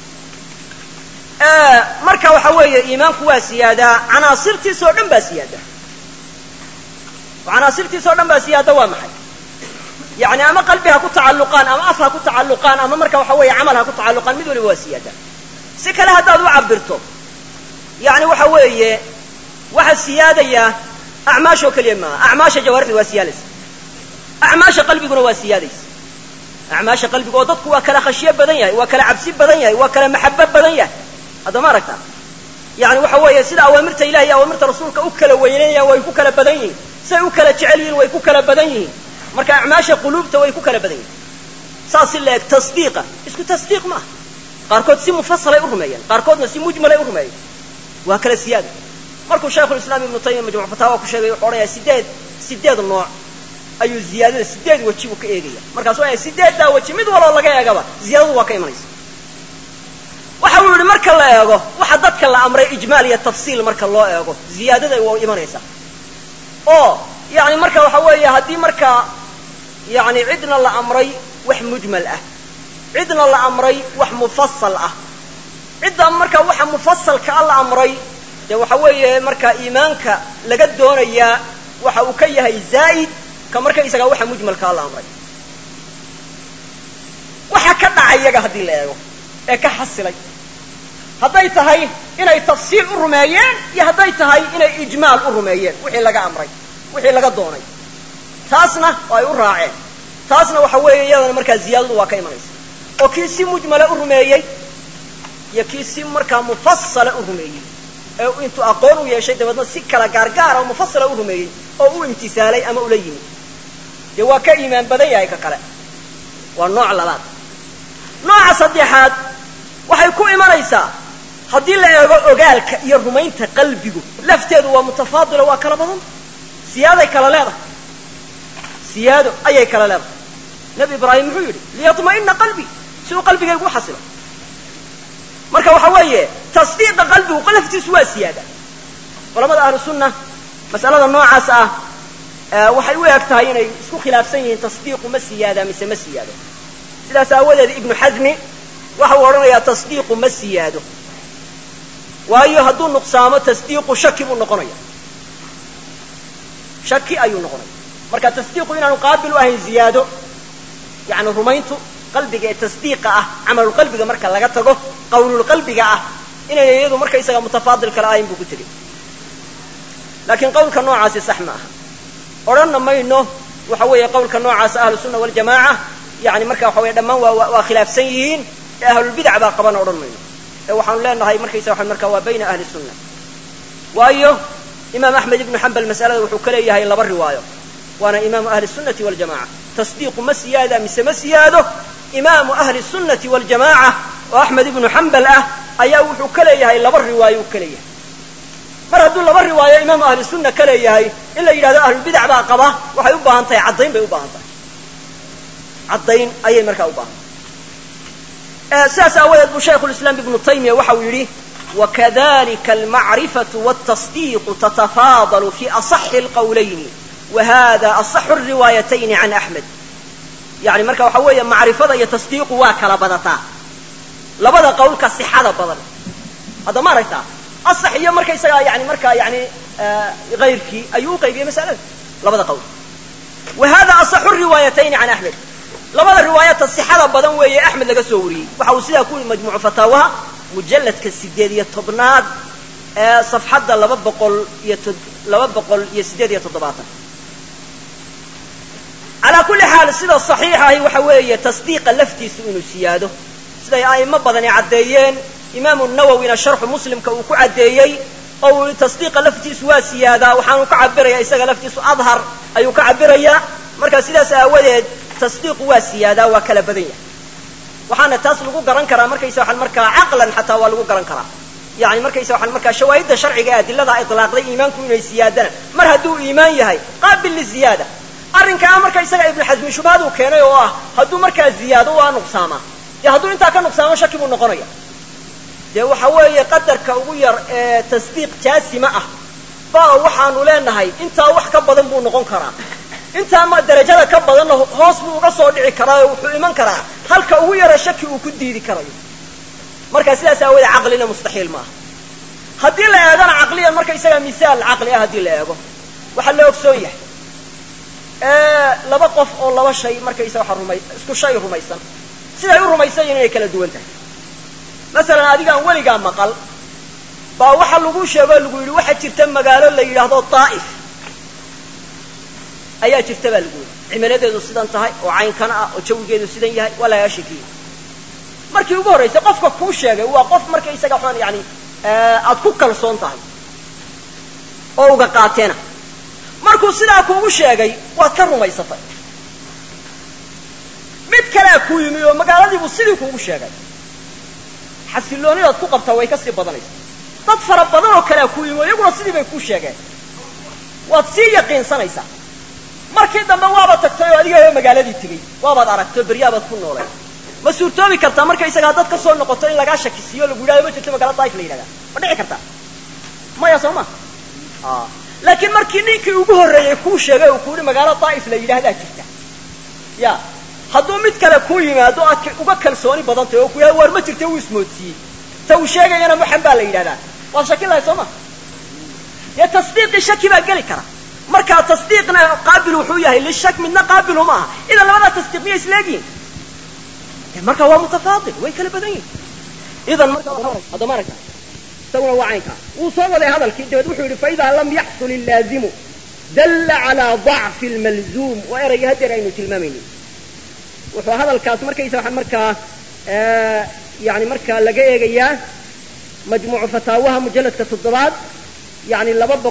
ah marka waxa weeye iimaanku waa siyaadaa canaasirtiisa oo dhan baa siyaada canaasirtiisa oo dhan baa siyaada waa maxay yani ama qalbi ha ku tacalluqaan ama af ha ku tacalluqaan ama marka waxa weeye camal ha ku tacalluqaan mid waliba waa siyaada si kale haddaad u cabirto yani waxa weeye waxa siyaadaya acmaashoo keliya maaha acmaasha jawaarixda waa siyaadaysa acmaasha qalbiguna waa siyaadaysa acmaasha qalbiga oo dadku waa kala khashyo badan yahay waa kala cabsi badan yahay waa kala maxabo badan yahay hadda ma aragta yani waxa weeye sida awaamirta ilahi iyo awaamirta rasuulka u kala weynaynayaan way ku kala badan yihiin say u kala jecel yihiin way ku kala badan yihiin marka acmaasha quluubta way ku kala badan yihiin saas in la eg tasdiiqa isku tasdiiq maaha qaarkood si mufasalay u rumeeyaan qaarkoodna si mujmalay u rumeeyaan waa kala siyaada markuu shaykhulislaam ibnu taymiya majmuc fataawa ku sheegay wuxuu odhanayaa sideed nooc ayuu ziyaadada 8 waji uu ka eegaya markaas waa 8daa waji mid waloo laga eegaba ziyaadadu waa ka imanaysa waxa uu yidhi marka la eego waxa dadka la amray ijmaal iyo tafsiil marka loo eego ziyaadada waa imanaysa oo yani marka waxa weeye haddii marka yani cidna la amray wax mujmal ah cidna la amray wax mufassal ah cidda marka waxa mufassalka la amray dee waxa weeye marka iimaanka laga doonayaa waxa uu ka yahay zaa'id ka marka isaga waxa mujmalka la amray waxa ka dhacay iyaga haddii la eego ee ka xasilay hadday tahay inay tafsiil u rumeeyeen iyo hadday tahay inay ijmaal u rumeeyeen wixii laga amray wixii laga doonay taasna ay u raaceen taasna waxa weeye iyadana markaa ziyaadadu waa ka imanaysa oo kii si mujmala u rumeeyey iyo kii si markaa mufassala u rumeeyey ee intuu aqoon u yeeshay dabeedna si kala gaargaara oo mufassala u rumeeyey oo u imtisaalay ama ula yimi dee waa ka iimaan badan yahay ka kale waa nooc labaad nooca saddexaad waxay ku imanaysaa haddii la eego ogaalka iyo rumaynta qalbigu lafteedu waa mutafaadila waa kala badan siyaaday kala leedahay siyaado ayay kala leedahay. nabi ibraahim muxuu yidhi liyatma'ina qalbii, si uu qalbigaygu u xasilo. marka waxa weeye tasdiiqa qalbigu laftiisu waa siyaada. culamada ahlu sunna mas'alada noocaas ah waxay u eg tahay inay isku khilaafsan yihiin tasdiiqu ma siyaada mise ma siyaado. sidaas aawadeed ibnu xasmi waxa uu odhanayaa tasdiiqu ma siyaado, waayo hadduu nuqsaamo tasdiiqu shaki buu noqonaya, shaki ayuu noqonaya. marka tasdiiqu inaanu qaabil u ahayn ziyaado, yani rumayntu qalbiga ee tasdiiqa ah, camalulqalbiga marka laga tago qawlulqalbiga ah inayna iyadu markaysaga mutafaadil kala ahayn buu ku tegey. laakiin qawlka noocaasi sax ma aha. odhanna mayno waxa weeye qawlka noocaasa ahlu sunna waljamaaca yani marka waxa weye dhammaan waa khilaafsan yihiin ee ahlulbidac baa qabana odhan mayno, ee waxaanu leenahay markaysa waxaan markaa waa bayna ahli sunna. waayo imaam axmed ibnu xambal mas'alada wuxuu ka leeyahay laba riwaayo, waana imaamu ahli sunnati waljamaca. tasdiiqu ma siyaada mise ma siyaado, imaamu ahli sunnati waljamaca oo axmed ibnu xambal ah ayaa wuxuu ka leeyahay laba riwaayo u ka leeyahay. mar hadduu laba riwaayo imaamu ahli sunna ka leeyahay, in la yidhahdo ahlulbidac baa qaba waxay u baahan tahay caddayn bay u baahan tahay, caddayn ayay markaa u baahan tahay. sidaas aawadeed buu shaykhu lislaam ibnu taymiya waxa uu yidhi wakadalika almacrifatu waltasdiiqu tatafaadalu fi asaxi alqawlayni wahada asaxu riwaayatayni can axmed. yani marka waxa weeye macrifada iyo tasdiiqu waa kala badataa, labada qawlka sixada badan. hadda ma aragtaa asax iyo markaysagaa yani markaa yani hayrkii ayuu u qaybiyey masalada labada qowl. wahada asaxu riwaayatayni can axmed, labada riwaayata sixada badan weeye axmed laga soo wariyey. waxa uu sidaa ku yidhi majmuucu fataawaha mujalladka 8 ee safxadda 278. calaa kulli xaal sida saxiixa ahi waxa weeye tasdiiqa laftiisu inuu siyaado, siday a'imo badani caddeeyeen. imaamu nawowina sharxu muslimka uu ku caddeeyey oo uu yihi tasdiiqa laftiisu waa siyaadaa, waxaanu ka cabirayaa isaga laftiisu adhar ayuu ka cabirayaa. marka sidaas aawadeed tasdiiqu waa siyaadaa, waa kala badan yahay. waxaana taas lagu garan karaa markaysa waxaan markaa caqlan xataa waa lagu garan karaa. yani markaysa waxaan markaa shawaahidda sharciga ee adilada itlaaqday iimaanku inay siyaadana, mar hadduu iimaan yahay qaabil liziyaada. arrinkaa marka isaga ibnu xasmi shubhaduu keenay oo ah hadduu markaa ziyaado waa nuqsaamaa, dee hadduu intaa ka nuqsaamo shaki buu noqonaya. dee waxa weeye qadarka ugu yar ee tasdiiq jaasima ah baa waxaanu leenahay intaa wax ka badan buu noqon karaa, intaa ma darajada ka badanna hoos buu uga soo dhici karaa oo wuxuu iman karaa halka ugu yara shaki uu ku diidi karayo. marka sidaas aawoodee caqlina mustaxiil maaha. haddii la eegana caqliyan marka isaga misaal caqli ah haddii la eego waxaa la ogsoon yahay laba qof oo laba shay markaysa waxa isku shay rumaysan, siday u rumaysan yihiin inay kala duwan tahay. masalan adigaan weligaa maqal baa waxa lagu sheego lagu yidhi waxaa jirta magaalo la yidhaahdo daa'if ayaa jirta baa lagu yidhi, cimiladeedu sidan tahay oo caynkan ah oo jawigeedu sidan yahay waa lagaa sheekiyey. markii ugu horraysay qofka kuu sheegay waa qof markaysaga waxaan yani aad ku kalsoon tahay oo uga qaateena. markuu sidaa kuugu sheegay waad ka rumaysatay. mid kalea kuu yimi oo magaaladiibuu sidii kuugu sheegay, xasiloonidaad ku qabtaa way ka sii badanaysa. dad fara badan oo kalea kuu yimi oo iyaguna sidii bay kuu sheegeen, waad sii yaqiinsanaysaa. markii dambe waabaad tagtay oo adiga magaaladii tegey, waabaad aragto beryaabaad ku noolay. ma suurtoobi kartaa markaysagaa dad ka soo noqoto in lagaa shakisiiyo lagu yidhahdo ma jirto magaalo daa'if la yidhahdaa? ma dhici kartaa? maya soo ma. laakiin markii ninkii ugu horreeyey kuu sheegay uu ku yidhi magaalo daa'if la yidhaahdaa jirta, ya hadduu mid kale kuu yimaado aad uga kalsooni badan tahay oo ku yidhahdo war ma jirta wuu ismoodsiiyey, ta uu sheegayana muxan baa la yidhahdaa, waad shaki lahay soo ma. dee tasdiiqii shaki baa geli kara. markaa tasdiiqna qaabil wuxuu yahay lishak, midna qaabilu ma aha. idan labadaa tasdiiq miyay isleegiin? marka waa mutafaadil, way kala badan yihin. idan marka hadda ma aragta isaguna waa caynkaa. wuu soo waday hadalkii dabeed wuxuu yidhi faidaa lam yaxsul illaazimu dalla calaa dacfi almalzuum. waa erayga haddeer aynu tilmaamaynin. wuxuu hadalkaas markaysa waxaan markaa yani markaa laga eegayaa majmuucu fataawaha mujalladka 7 yani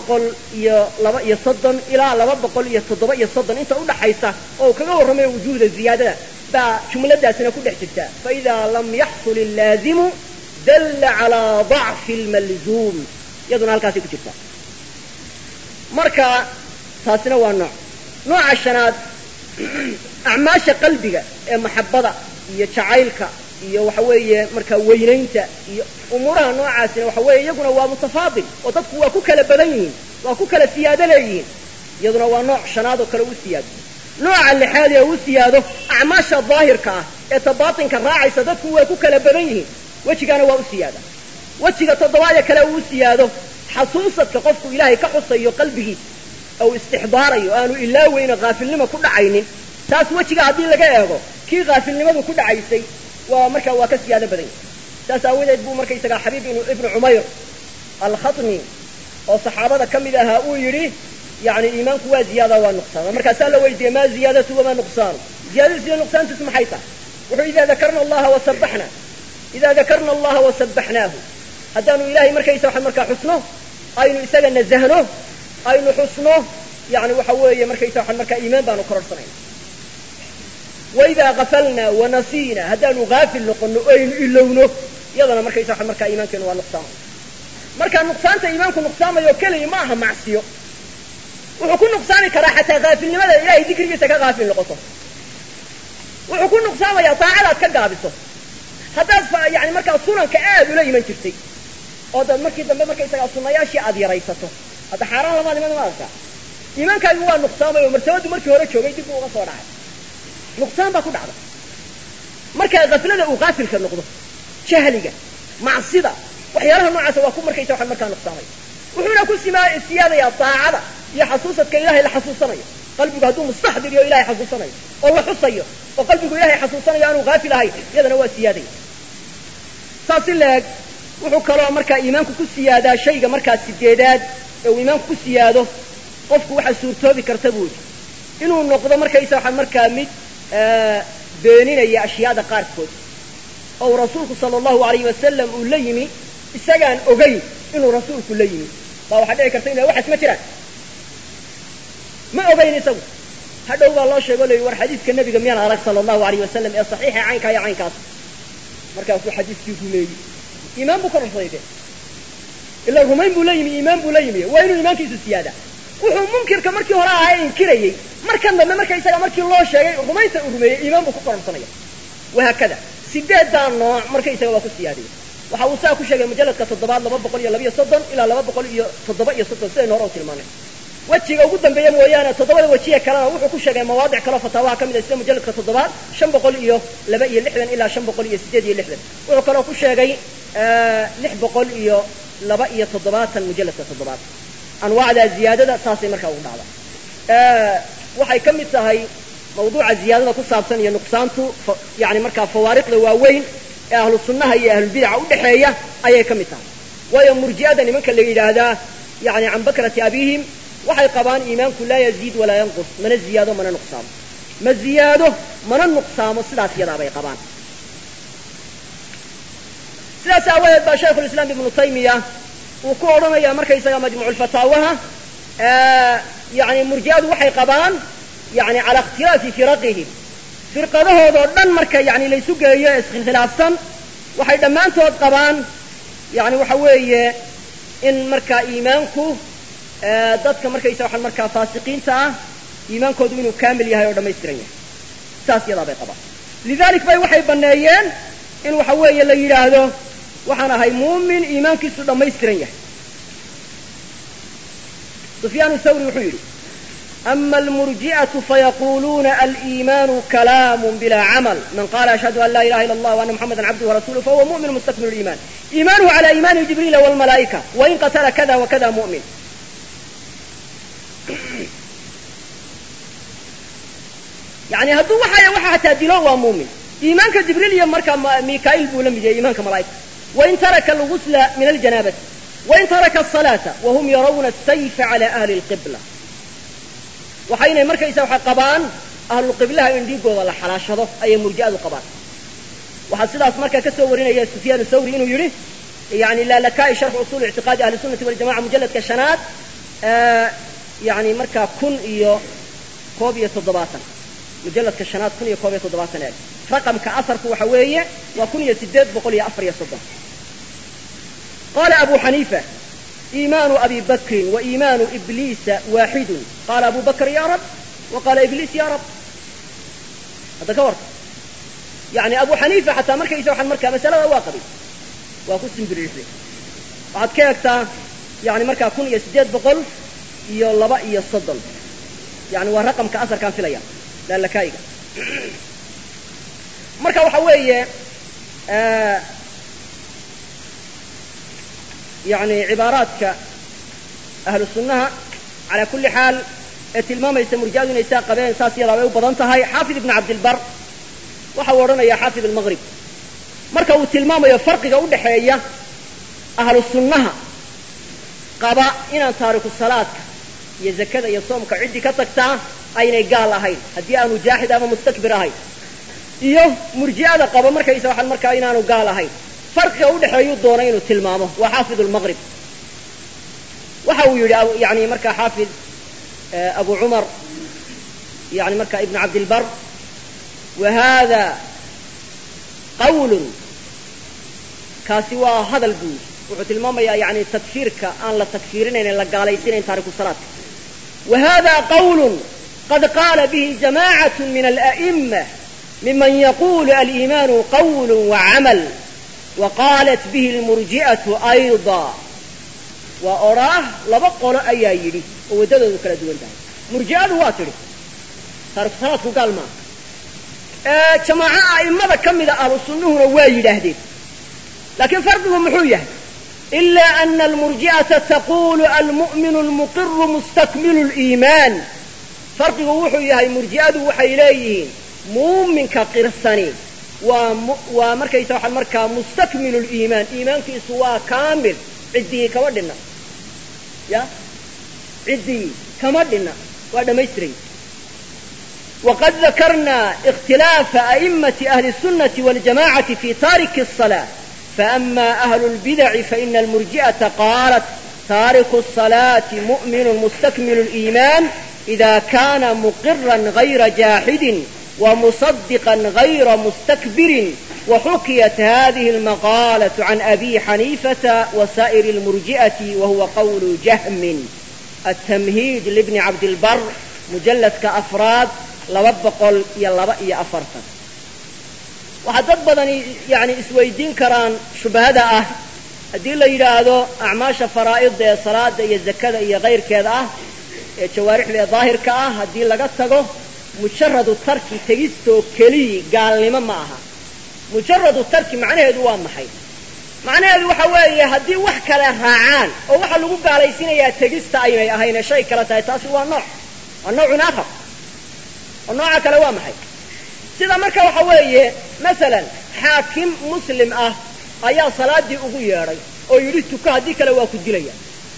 230 ilaa 237 inta udhaxaysa oo kaga warramayo wujuuda ziyaadada baa jumladaasina ku dhex jirta. faidaa lam yaxsul illaazimu dalla calaa dacfi almalzuum, iyaduna halkaasay ku jirtaa. marka taasina waa nooca shanaad acmaasha qalbiga ee maxabbada iyo jacaylka iyo waxa weeye markaa weynaynta iyo umuuraha noocaasina waxa weeye iyaguna waa mutafaadil oo dadku waa ku kala badan yihiin waa ku kala siyaado leeyihiin iyaduna waa nooc shanaad oo kale u siyaado nooca lixaad ee u siyaado acmaasha daahirka ah ee tabaatinka raacaysa dadku waa ku kala badan yihiin wejigana waa u siyaada wejiga toddobaad ee kale uu siyaado xasuusadka qofku ilaahay ka xusayo qalbigiisa أو استحضاره أنه إلا وين غافل لما كل عينين تاس وجهك عدين لجاءه كي غافل لما كل عيسي ومركا وكسي هذا بدين تاس أول يدبو مركا يسقى حبيب ابن عمير الخطمي أو صحابة كم إذا هؤلاء يري يعني الإيمان هو زيادة ونقصان مركا سأل ويدي ما زيادة وما نقصان زيادة ونقصان تسمى حيثا وإذا ذكرنا الله وسبحنا إذا ذكرنا الله وسبحناه هدانو إلهي مركا يسوح مركا حسنه أين يسقى نزهنه أين حسنه يعني وحوية مركا يسوح مركا إيمان بانو قرر صنعين وإذا غفلنا ونسينا هدانو غافل نقول أين إلونه يضنا مركا يسوح مركا إيمان كانوا نقصان مركا نقصان إيمانكم نقصان يوكلي معها معصيه وحكون نقصان كراحة غافل لماذا إلهي ذكر يسكا غافل لقصه وحكون نقصان يا طاعة كقابسه هذا يعني مركا الصورة كآد ولا يمن ترتي هذا مركا دم مركا يسكا الصورة ياشي عاد يريسته هذا حرام لما لماذا ما أركا إيمان كان هو نقصان ومرتبط مركا هو رشوا يجيب وغصور عاد نقصان بكل عاد مركا غافل له وغافل كالنقضه شهلية معصية وحيالها مع سواكم مركا يسوح مركا نقصان وحنا كل سماء السيادة يا طاعة يا حسوسة كإلهي لحسوسنا قلبك هدوم مستحضر يا إلهي حسوسنا والله حصيه وقلبك إلهي حسوسنا يا أنو غافل هاي يدنا هو السيادة ساسل لك وحوك الله مركا إيمانك كل سيادة شيء مركا السجادات أو إيمانك كل سيادة قفك واحد سورته بكرتبوج إنه النقطة مركا يسوح مركا مد بينين يا أشياء دقاركود أو رسولك صلى الله عليه وسلم وليمي السجان أجي إنه رسولك ليمي فهو حد يكرتين واحد متران ما أبين يسوي هذا هو الله شيء يقول يور حديث كالنبي جميعا على صلى الله عليه وسلم يا صحيح عينك يا عينك مركز في حديث يقول إمام بكر صيده إلا الرومين بوليمي إمام بوليمي وين الإمام كيس السيادة وهو ممكن كمركي وراء عين كريه مركز لما مركز يسأل مركي الله شيء الرومين تقولي إمام بكر صيده وهكذا سجاد دار نوع مركز يسأل وقت السيادة وحوساك شيء مجلد كتضبط لما بقول يلا بيصدق إلى لما بقول تضبط يصدق سنة نورات المانع وجهه قدام بيان ويانا تضبط وجهه كلام وحو كشجع مواضع كلا فتاوى كم الإسلام مجلد كتضبط شن بقول إياه لبقي اللحظة إلى شن بقول سديد اللحظة وكلا كشجع لح بقول إياه لبقي تضبط المجلد كتضبط أنواع الزيادة أساسي مركب ونعلا وحي كم التهاي موضوع الزيادة كصاب سنة نقصانته يعني مركب فوارق لواوين أهل السنة هي أهل البدع ودحية أي كم التهاي ويوم مرجئة من كل هذا يعني عن بكرة أبيهم وحي قبان إيمانك لا يزيد ولا ينقص من الزيادة من النقصان ما الزيادة من النقصان والسلاس يضع قبان سلاس أولاد شيخ الإسلام ابن تيمية وكورنا يا مركز يا مجموع الفتاوى يعني مرجاد وحي قبان يعني على اختلاف فرقه فرقه هذا مركز يعني ليسوا جاية خلافا وحي دمان تود قبان يعني وحوي إن مركز إيمانكو dadka markay soo xal marka faasiqiinta ah iimaankoodu inuu kaamil yahay oo dhameystiran yahay taas yada bay qabaan lidalik bay waxay baneeyeen in waxa weeye la yiraahdo waxaan ahay muumin iimaankiisu dhameystiran yahay Sufyaan Thawri wuxuu yiri amma al-murji'atu fayaquluna al-iiman kalamun bila 'amal man qala ashhadu an la ilaha illa Allah wa anna muhammadan 'abduhu wa rasuluhu fa huwa mu'min mustakmil al-iman iimanuhu 'ala iman jibril wal malaa'ika wa in qatala kadha wa kadha mu'min يعني هذو وحا تعديله ومؤمن إيمانك جبريل يمرك ميكائيل بولم يجي إيمانك ملائكة وإن ترك الغسل من الجنابة وإن ترك الصلاة وهم يرون السيف على أهل القبلة وحين يمرك يسوح قبان أهل القبلة ينديقوا ولا حلاش هذا أي مرجئة قبان وحصل أسمرك كسورين يا سفيان الثوري إنه يري يعني لا لكاء شرح أصول اعتقاد أهل السنة والجماعة مجلد كشنات يعني مركا كن إيو كوبية الضباطا مجلد كشنات كن إيو كوبية الضباطا رقم كأثر كوحوية وكن يسدد بقول يا أفر يصدق قال أبو حنيفة إيمان أبي بكر وإيمان إبليس واحد قال أبو بكر يا رب وقال إبليس يا رب هذا كورك يعني أبو حنيفة حتى مركا يسوحن مركا مسألة واقبي وأقسم بالرجل بعد كيكتا يعني مركا كون يسديد بقل يلا يصدل يعني ورقم كأثر كان في الأيام لأن لكايقة مركا وحوية يعني عبارات أهل السنة على كل حال التلمام يستمر جادون يساق بين ساسي رابعه وبضنتها حافظ ابن عبد البر وحورنا يا حافظ المغرب مركا والتلمام يفرق قول حيية أهل السنة قابا إن تارك الصلاة يزكذا يصومك عدي كتكتا أين قال هاي هدي أنو جاحد أما مستكبر هاي إيوه مرجئة قابا مركا يسوح المركا إن أنو قال هاي فرق قول حيية الدورين والتلمامه وحافظ المغرب وحاول يعني مركا حافظ أبو عمر يعني مركا ابن عبد البر وهذا قول كاسوا هذا البوز وعت الماما يعني تكفير كأن لا تكفيرين إن لا قاليسين تارك الصلاة وهذا قول قد قال به جماعة من الأئمة ممن يقول الإيمان قول وعمل وقالت به المرجئة أيضا وأراه لبقى أيايري ودده ذكر دون ده مرجئة واتري تارك الصلاة وقال ما جماعة أئمة كم إذا أهل السنة رواي لهدي لكن فرقهم محوية إلا أن المرجئة تقول المؤمن المقر مستكمل الإيمان فرقه وحوية هي مرجئة وحي إليه مؤمن كقرصاني ومركا يسوح المركا مستكمل الإيمان إيمان في سواء كامل عدي كودنا يا عدي كمدنا وهذا ما يسري وقد ذكرنا اختلاف أئمة أهل السنة والجماعة في تارك الصلاة فأما أهل البدع فإن المرجئة قالت تارك الصلاة مؤمن مستكمل الإيمان إذا كان مقرا غير جاحد ومصدقا غير مستكبر وحكيت هذه المقالة عن أبي حنيفة وسائر المرجئة وهو قول جهم التمهيد لابن عبد البر مجلد كأفراد لبقل يلا أفرتا وحدد بدني يعني اسويدين كران شبهة هدي اللي يلاهدو أعماش فرائض دي صلاة دي الزكاة دي غير كذا شوارح دي ظاهر كأه هدي اللي قصده مجرد الترك تجيستو كلي قال لي ما معها مجرد الترك معناه دوام محي معناه دو حوالي هدي وحكا لهاعان أو وحا لغو قاليسين يا تجيست أين أهين شيء كلا تأتاسي والنوع آخر النوع كلوام حي سيدا مركا وحوالي مثلا حاكم مسلم أيا صلاة دي أغياري أو يريد تكادي كلوا كدليا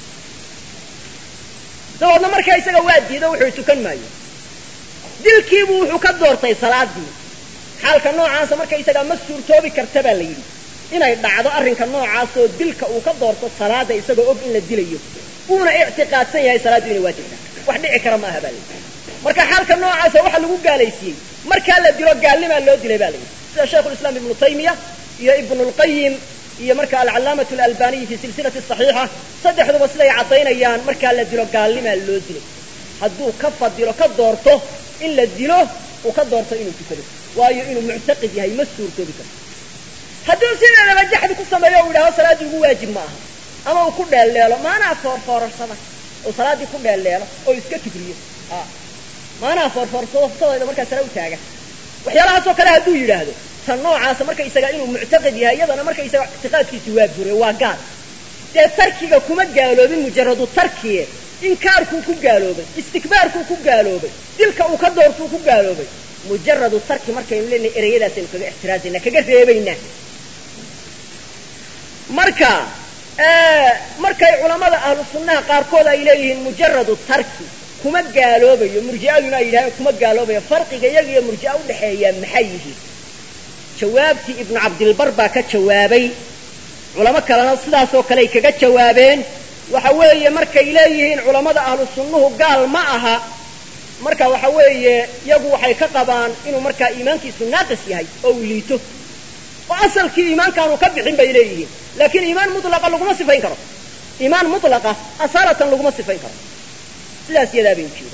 دوادنا مركا يساقا وادي دو وحو تكن ماي دل كيبو وحو كدورتي صلاة دي حالك النوع عاسا مركا يساقا مسور توبي كرتبا ليلي إنا يدعادو أرنك النوع عاسا دلك وكدورتي صلاة دي يساقا أب إلا الدليو ونا اعتقاد سيها صلاة دي واجبنا وحدي عكرمها بالي marka xalka noocaas waxa lagu gaalaysiin marka la diro gaalnimo loo dilay baa sida Sheikh al-Islam Ibn Taymiyyah iyo Ibn al-Qayyim iyo marka al-Allamah al-Albani fi silsilati as-sahiha saddexduba sida ay cadeynayaan marka la diro gaalnimo loo dilay haduu ka fadilo ka doorto in la dilo oo ka doorto inuu tukado waayo inuu mu'taqid yahay masuur toobi karo haduu sida la jaxdi ku sameeyo uu dhaho salaadu ugu waajib ma aha ama uu ku dheeleelo maana foorsada oo salaadi ku dheeleelo oo iska tukriyo maana foorsada marka sare u taaga waxyaalaha soo kale haduu yiraahdo tan noocaas marka isaga inuu mu'taqid yahay yadana marka isaga i'tiqaadkiisu waa buray waa gaal ee tarkiga kuma gaaloobin mujarradu tarkiye inkaarku ku gaaloobay istikbaarku ku gaaloobay dilka uu ka doorto ku gaaloobay mujarradu tarki marka in leena ereyadaas in kaga ixtiraazina kaga reebayna marka culimada ahlus sunnah qaarkood ay leeyihiin mujarradu tarki kuma gaaloobayo murji'aduna ay yiraahdeen kuma gaaloobayo farqiga iyaga iyo murji'a u dhaxeeya maxay yihiin jawaabti ibn abd al-bar ba ka jawaabay culamo kalena sidaas oo kale kaga jawaabeen waxa weeye markay leeyihiin culimada ahlus sunnuhu gaal ma aha marka waxa weeye iyagu waxay ka qabaan inuu marka iimaankiisu naaqis yahay oo liito oo asalkii iimaankaanu ka bixin bay leeyihiin laakiin iimaan mutlaqa lagu ma sifayn karo iimaan mutlaqa asaratan lagu ma sifayn karo sidaas yadaa bay jeeda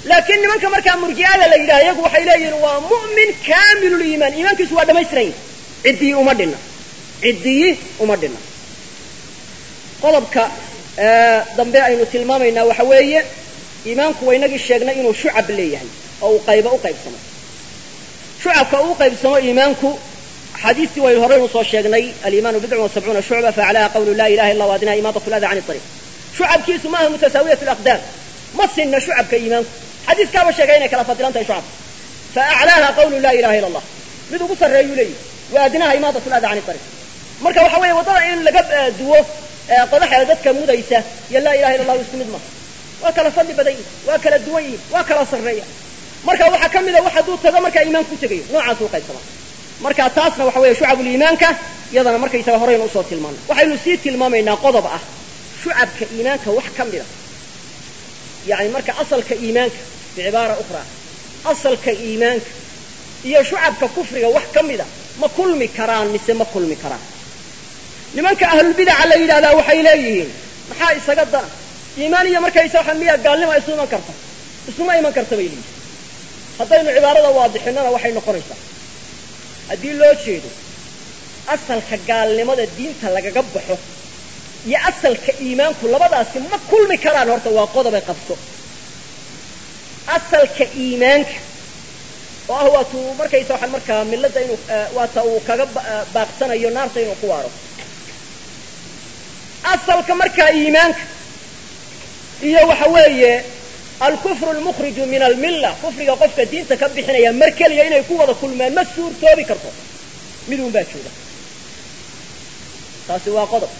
laakiin nimanka markaa murji'ada la yidhaha iyagu waxay leeyihiin waa mu'min kaamilul iimaan iimaankiisu waa dhammaystiran ciddii uma dhinna qodobka dambe aynu tilmaamaynaa waxa weeye iimaanku waynagii sheegnay inuu shucab leeyahay oo uu qaybo u qaybsamo shucabka uu qaybsamo iimaanku xadiistii waynu horeynu soo sheegnay aliimaanu bidcun wa sabcuuna shucba facalaha qawlu laa ilaha illa waadinaha imaadatu lada can ariiq shucabkiisu maaha mutasaawiyat alaqdaam ma sinna shucabka iimaanku xadiiskaaba sheegay inay kala fadilan tahay shucabka faaclaaha qawlu laa ilaha illa allah mid ugu sarreeyuu leeyahy waadinaha imaadatu lada can ariiq marka waxa weeye waddada in laga duwo qodaxda dadka mudaysa iyo laa ilaha illa allah isku mid maaha waa kala fadli badan yihin waa kala duwan yihin waa kala sarreeya marka waxaa ka mida wax hadduu tago markaa iimaanku tegayo noocaasuu qaybsamaa marka taasna waxa weeye shucabuliimaanka iyadana markaysaga horeynu usoo tilmaanay waxaynu sii tilmaamaynaa qodob ah shucabka iimaanka wax ka mida yani marka asalka iimaanka bicibaara ukhraa asalka iimaanka iyo shucabka kufriga wax ka mida ma kulmi karaan mise ma kulmi karaan nimanka ahlulbidaca la yidhahdaa waxay leeyihiin maxaa isaga dana iimaan iyo markaysa waxa miya gaalnima isu iman karta isuma iman karta bay leeyihin haddaynu cibaarada waadixinana waxay noqonaysaa haddii loo jeedo asalka gaalnimada diinta lagaga baxo iyo asalka iimaanku labadaasi ma kulmi karaan horta waa qodobay qabso asalka iimaanka oo ah waatuu markaysa waxaan markaa milada inuu waata uu kaga baaqsanayo naarta inuu ku waaro asalka markaa iimaanka iyo waxa weeye alkufru almukhriju min almilla kufriga qofka diinta ka bixinaya mar keliya inay ku wada kulmaan ma suurtoobi karto miduun baa jooga taasi waa qodob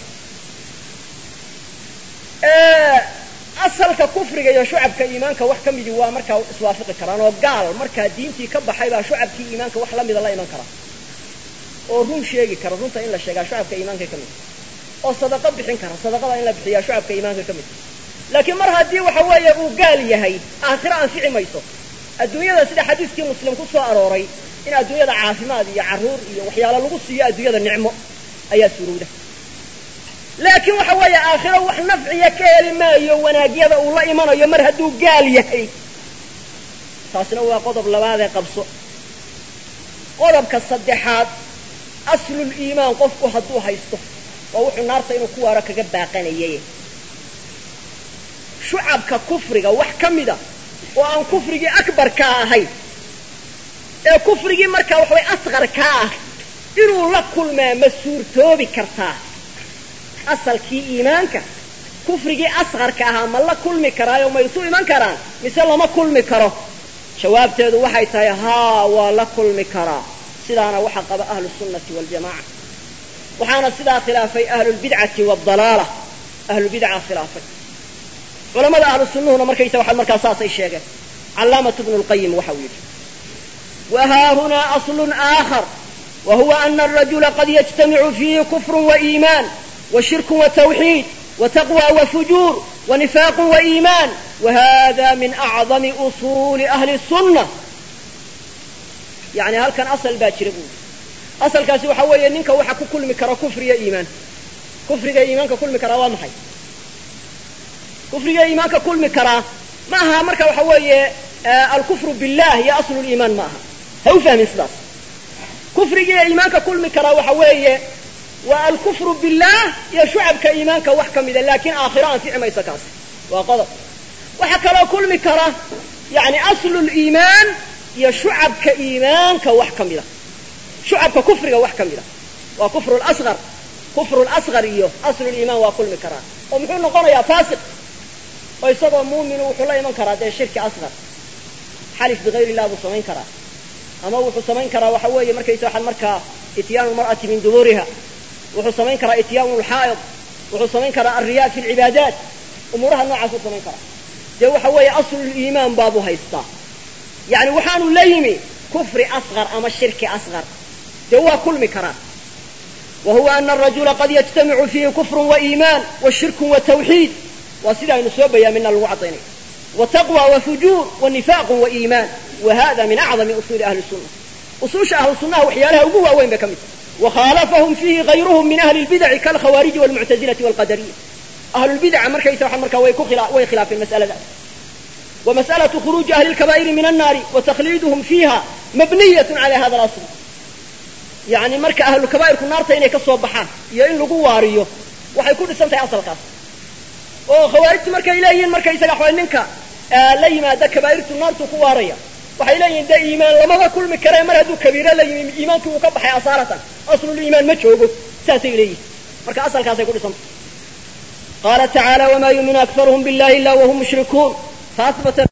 asalka kufriga iyo shucabka iimaanka wax ka midii waa markaa iswaafaqi karaan oo gaal markaa diintii ka baxay baa shucabkii iimaanka wax la mida la iman kara oo run sheegi kara runta in la sheegaa shucabka iimaanka ka mid oo sadaqo bixin kara sadaqada in la bixiyaa shucabka iimaanka ka mid laakiin mar haddii waxa weeye uu gaal yahay aakhiro anfici mayso adduunyada sida xadiiskii muslim ku soo arooray in adduunyada caafimaad iyo carruur iyo waxyaalo lagu siiyo adduunyada nicmo ayaa suurowda laakiin waxa weeye aakhiro wax nafciya ka heli maayo wanaagyada uu la imanayo mar hadduu gaal yahay taasina waa qodob labaadee qabso qodobka saddexaad aslul iimaan qofku hadduu haysto waa wuxuu naarta inuu ku waaro kaga baaqanayay shucabka kufriga wax ka mida oo aan kufrigii akbarka ahayn ee kufrigii markaa waxaway asqarka ah inuu la kulmaa ma suurtoobi kartaa asalkii iimaanka kufrigii asqarka ahaa ma la kulmi karaayo ma isu iman karaan mise lama kulmi karo jawaabteedu waxay tahay haa waa la kulmi karaa sidaana waxa qaba ahlu sunnati waljamaaca waxaana sidaa khilaafay ahlulbidcati waaldalaala ahlulbidca khilaafay culamada ahlu sunnuhuna markaysa waxaa markaa saasay sheegeen callaamatu ibnu lqayim waxa uu yidhi wahaa hunaa aslun aakhar wa huwa ana arajula qad yajtamicu fiihi kufrun waiimaan washirkun watawxiid wataqwa wafujuur wanifaaqun waiimaan wahada min acdami usuuli ahli sunna yani halkan asal baa jira buuri asalkaasi waxa weeye ninka waxa ku kulmi kara kufriga iimaan kufriga iimaanka kulmi karaa waa maxay kufriga iimaanka kulmi karaa ma aha marka waxa weeye alkufru billah iyo aslu liimaan ma aha ha u fahmin sidaas kufriga iimaanka kulmi karaa waxa weeye waa alkufru billah iyo shucabka iimaanka wax ka mida laakiin aakhiro anfici mayso kaas waa qodob waxa kaloo kulmi kara yani aslu liimaan iyo shucabka iimaanka wax ka mida shucabka kufriga wax ka mida waa kufru lasqar iyo aslu liimaan waa kulmi karaa oo muxuu noqonayaa faasiq oo isagoo muuminu wuxuu la iman karaa dee shirki asqar xalif bigayr illah buu samayn karaa ama wuxuu samayn karaa waxa weeye markaysa waxaan markaa ityaanu lmar'ati min duburiha wuxuu samayn karaa ityaanu lxaa'id wuxuu samayn karaa alriyaa fi lcibaadaat umuuraha noocaasuu samayn karaa dee waxa weeye asluliimaan baabuu haystaa yani waxaanu la yimi kufri asqar ama shirki asqar dee waa kulmi karaa wa huwa ana arajula qad yajtamicu fiihi kufrun waiimaan washirkun watawxiid waa sida aynu soo bayaamina lagu caddaynay wataqwa wafujuur wanifaaqun waiimaan wahada min acdami usuuli ahli sunna usuusha ahlu sunnaha waxyaalaha ugu waaweyn bay ka mid tahay wakhaalafahum fiihi gayruhum min ahli lbidaci kaalkhawaariji walmuctazilati walqadariya ahlulbidaca markaysa waxaa markaa way khilaafeen mas'aladaas ومسألة خروج أهل الكبائر من النار وتخليدهم فيها مبنية على هذا الأصل. يعني مرك أهل الكبائر في النار تيني كالصباحات يين لقوا واريو وحيكون السنة أصل قاس وخوارج مرك إليين مرك يسقحوا منك لي ما ذا كبائر النار تقواريا وحيلين ده إيمان لما كل مكرر مرهدو كبيرة لي إيمانك وكبح أصالة أصل الإيمان ما تشوفه ساسي إليه مرك أصل قاس يكون السنة. قال تعالى وما يؤمن أكثرهم بالله إلا وهم مشركون فأثبت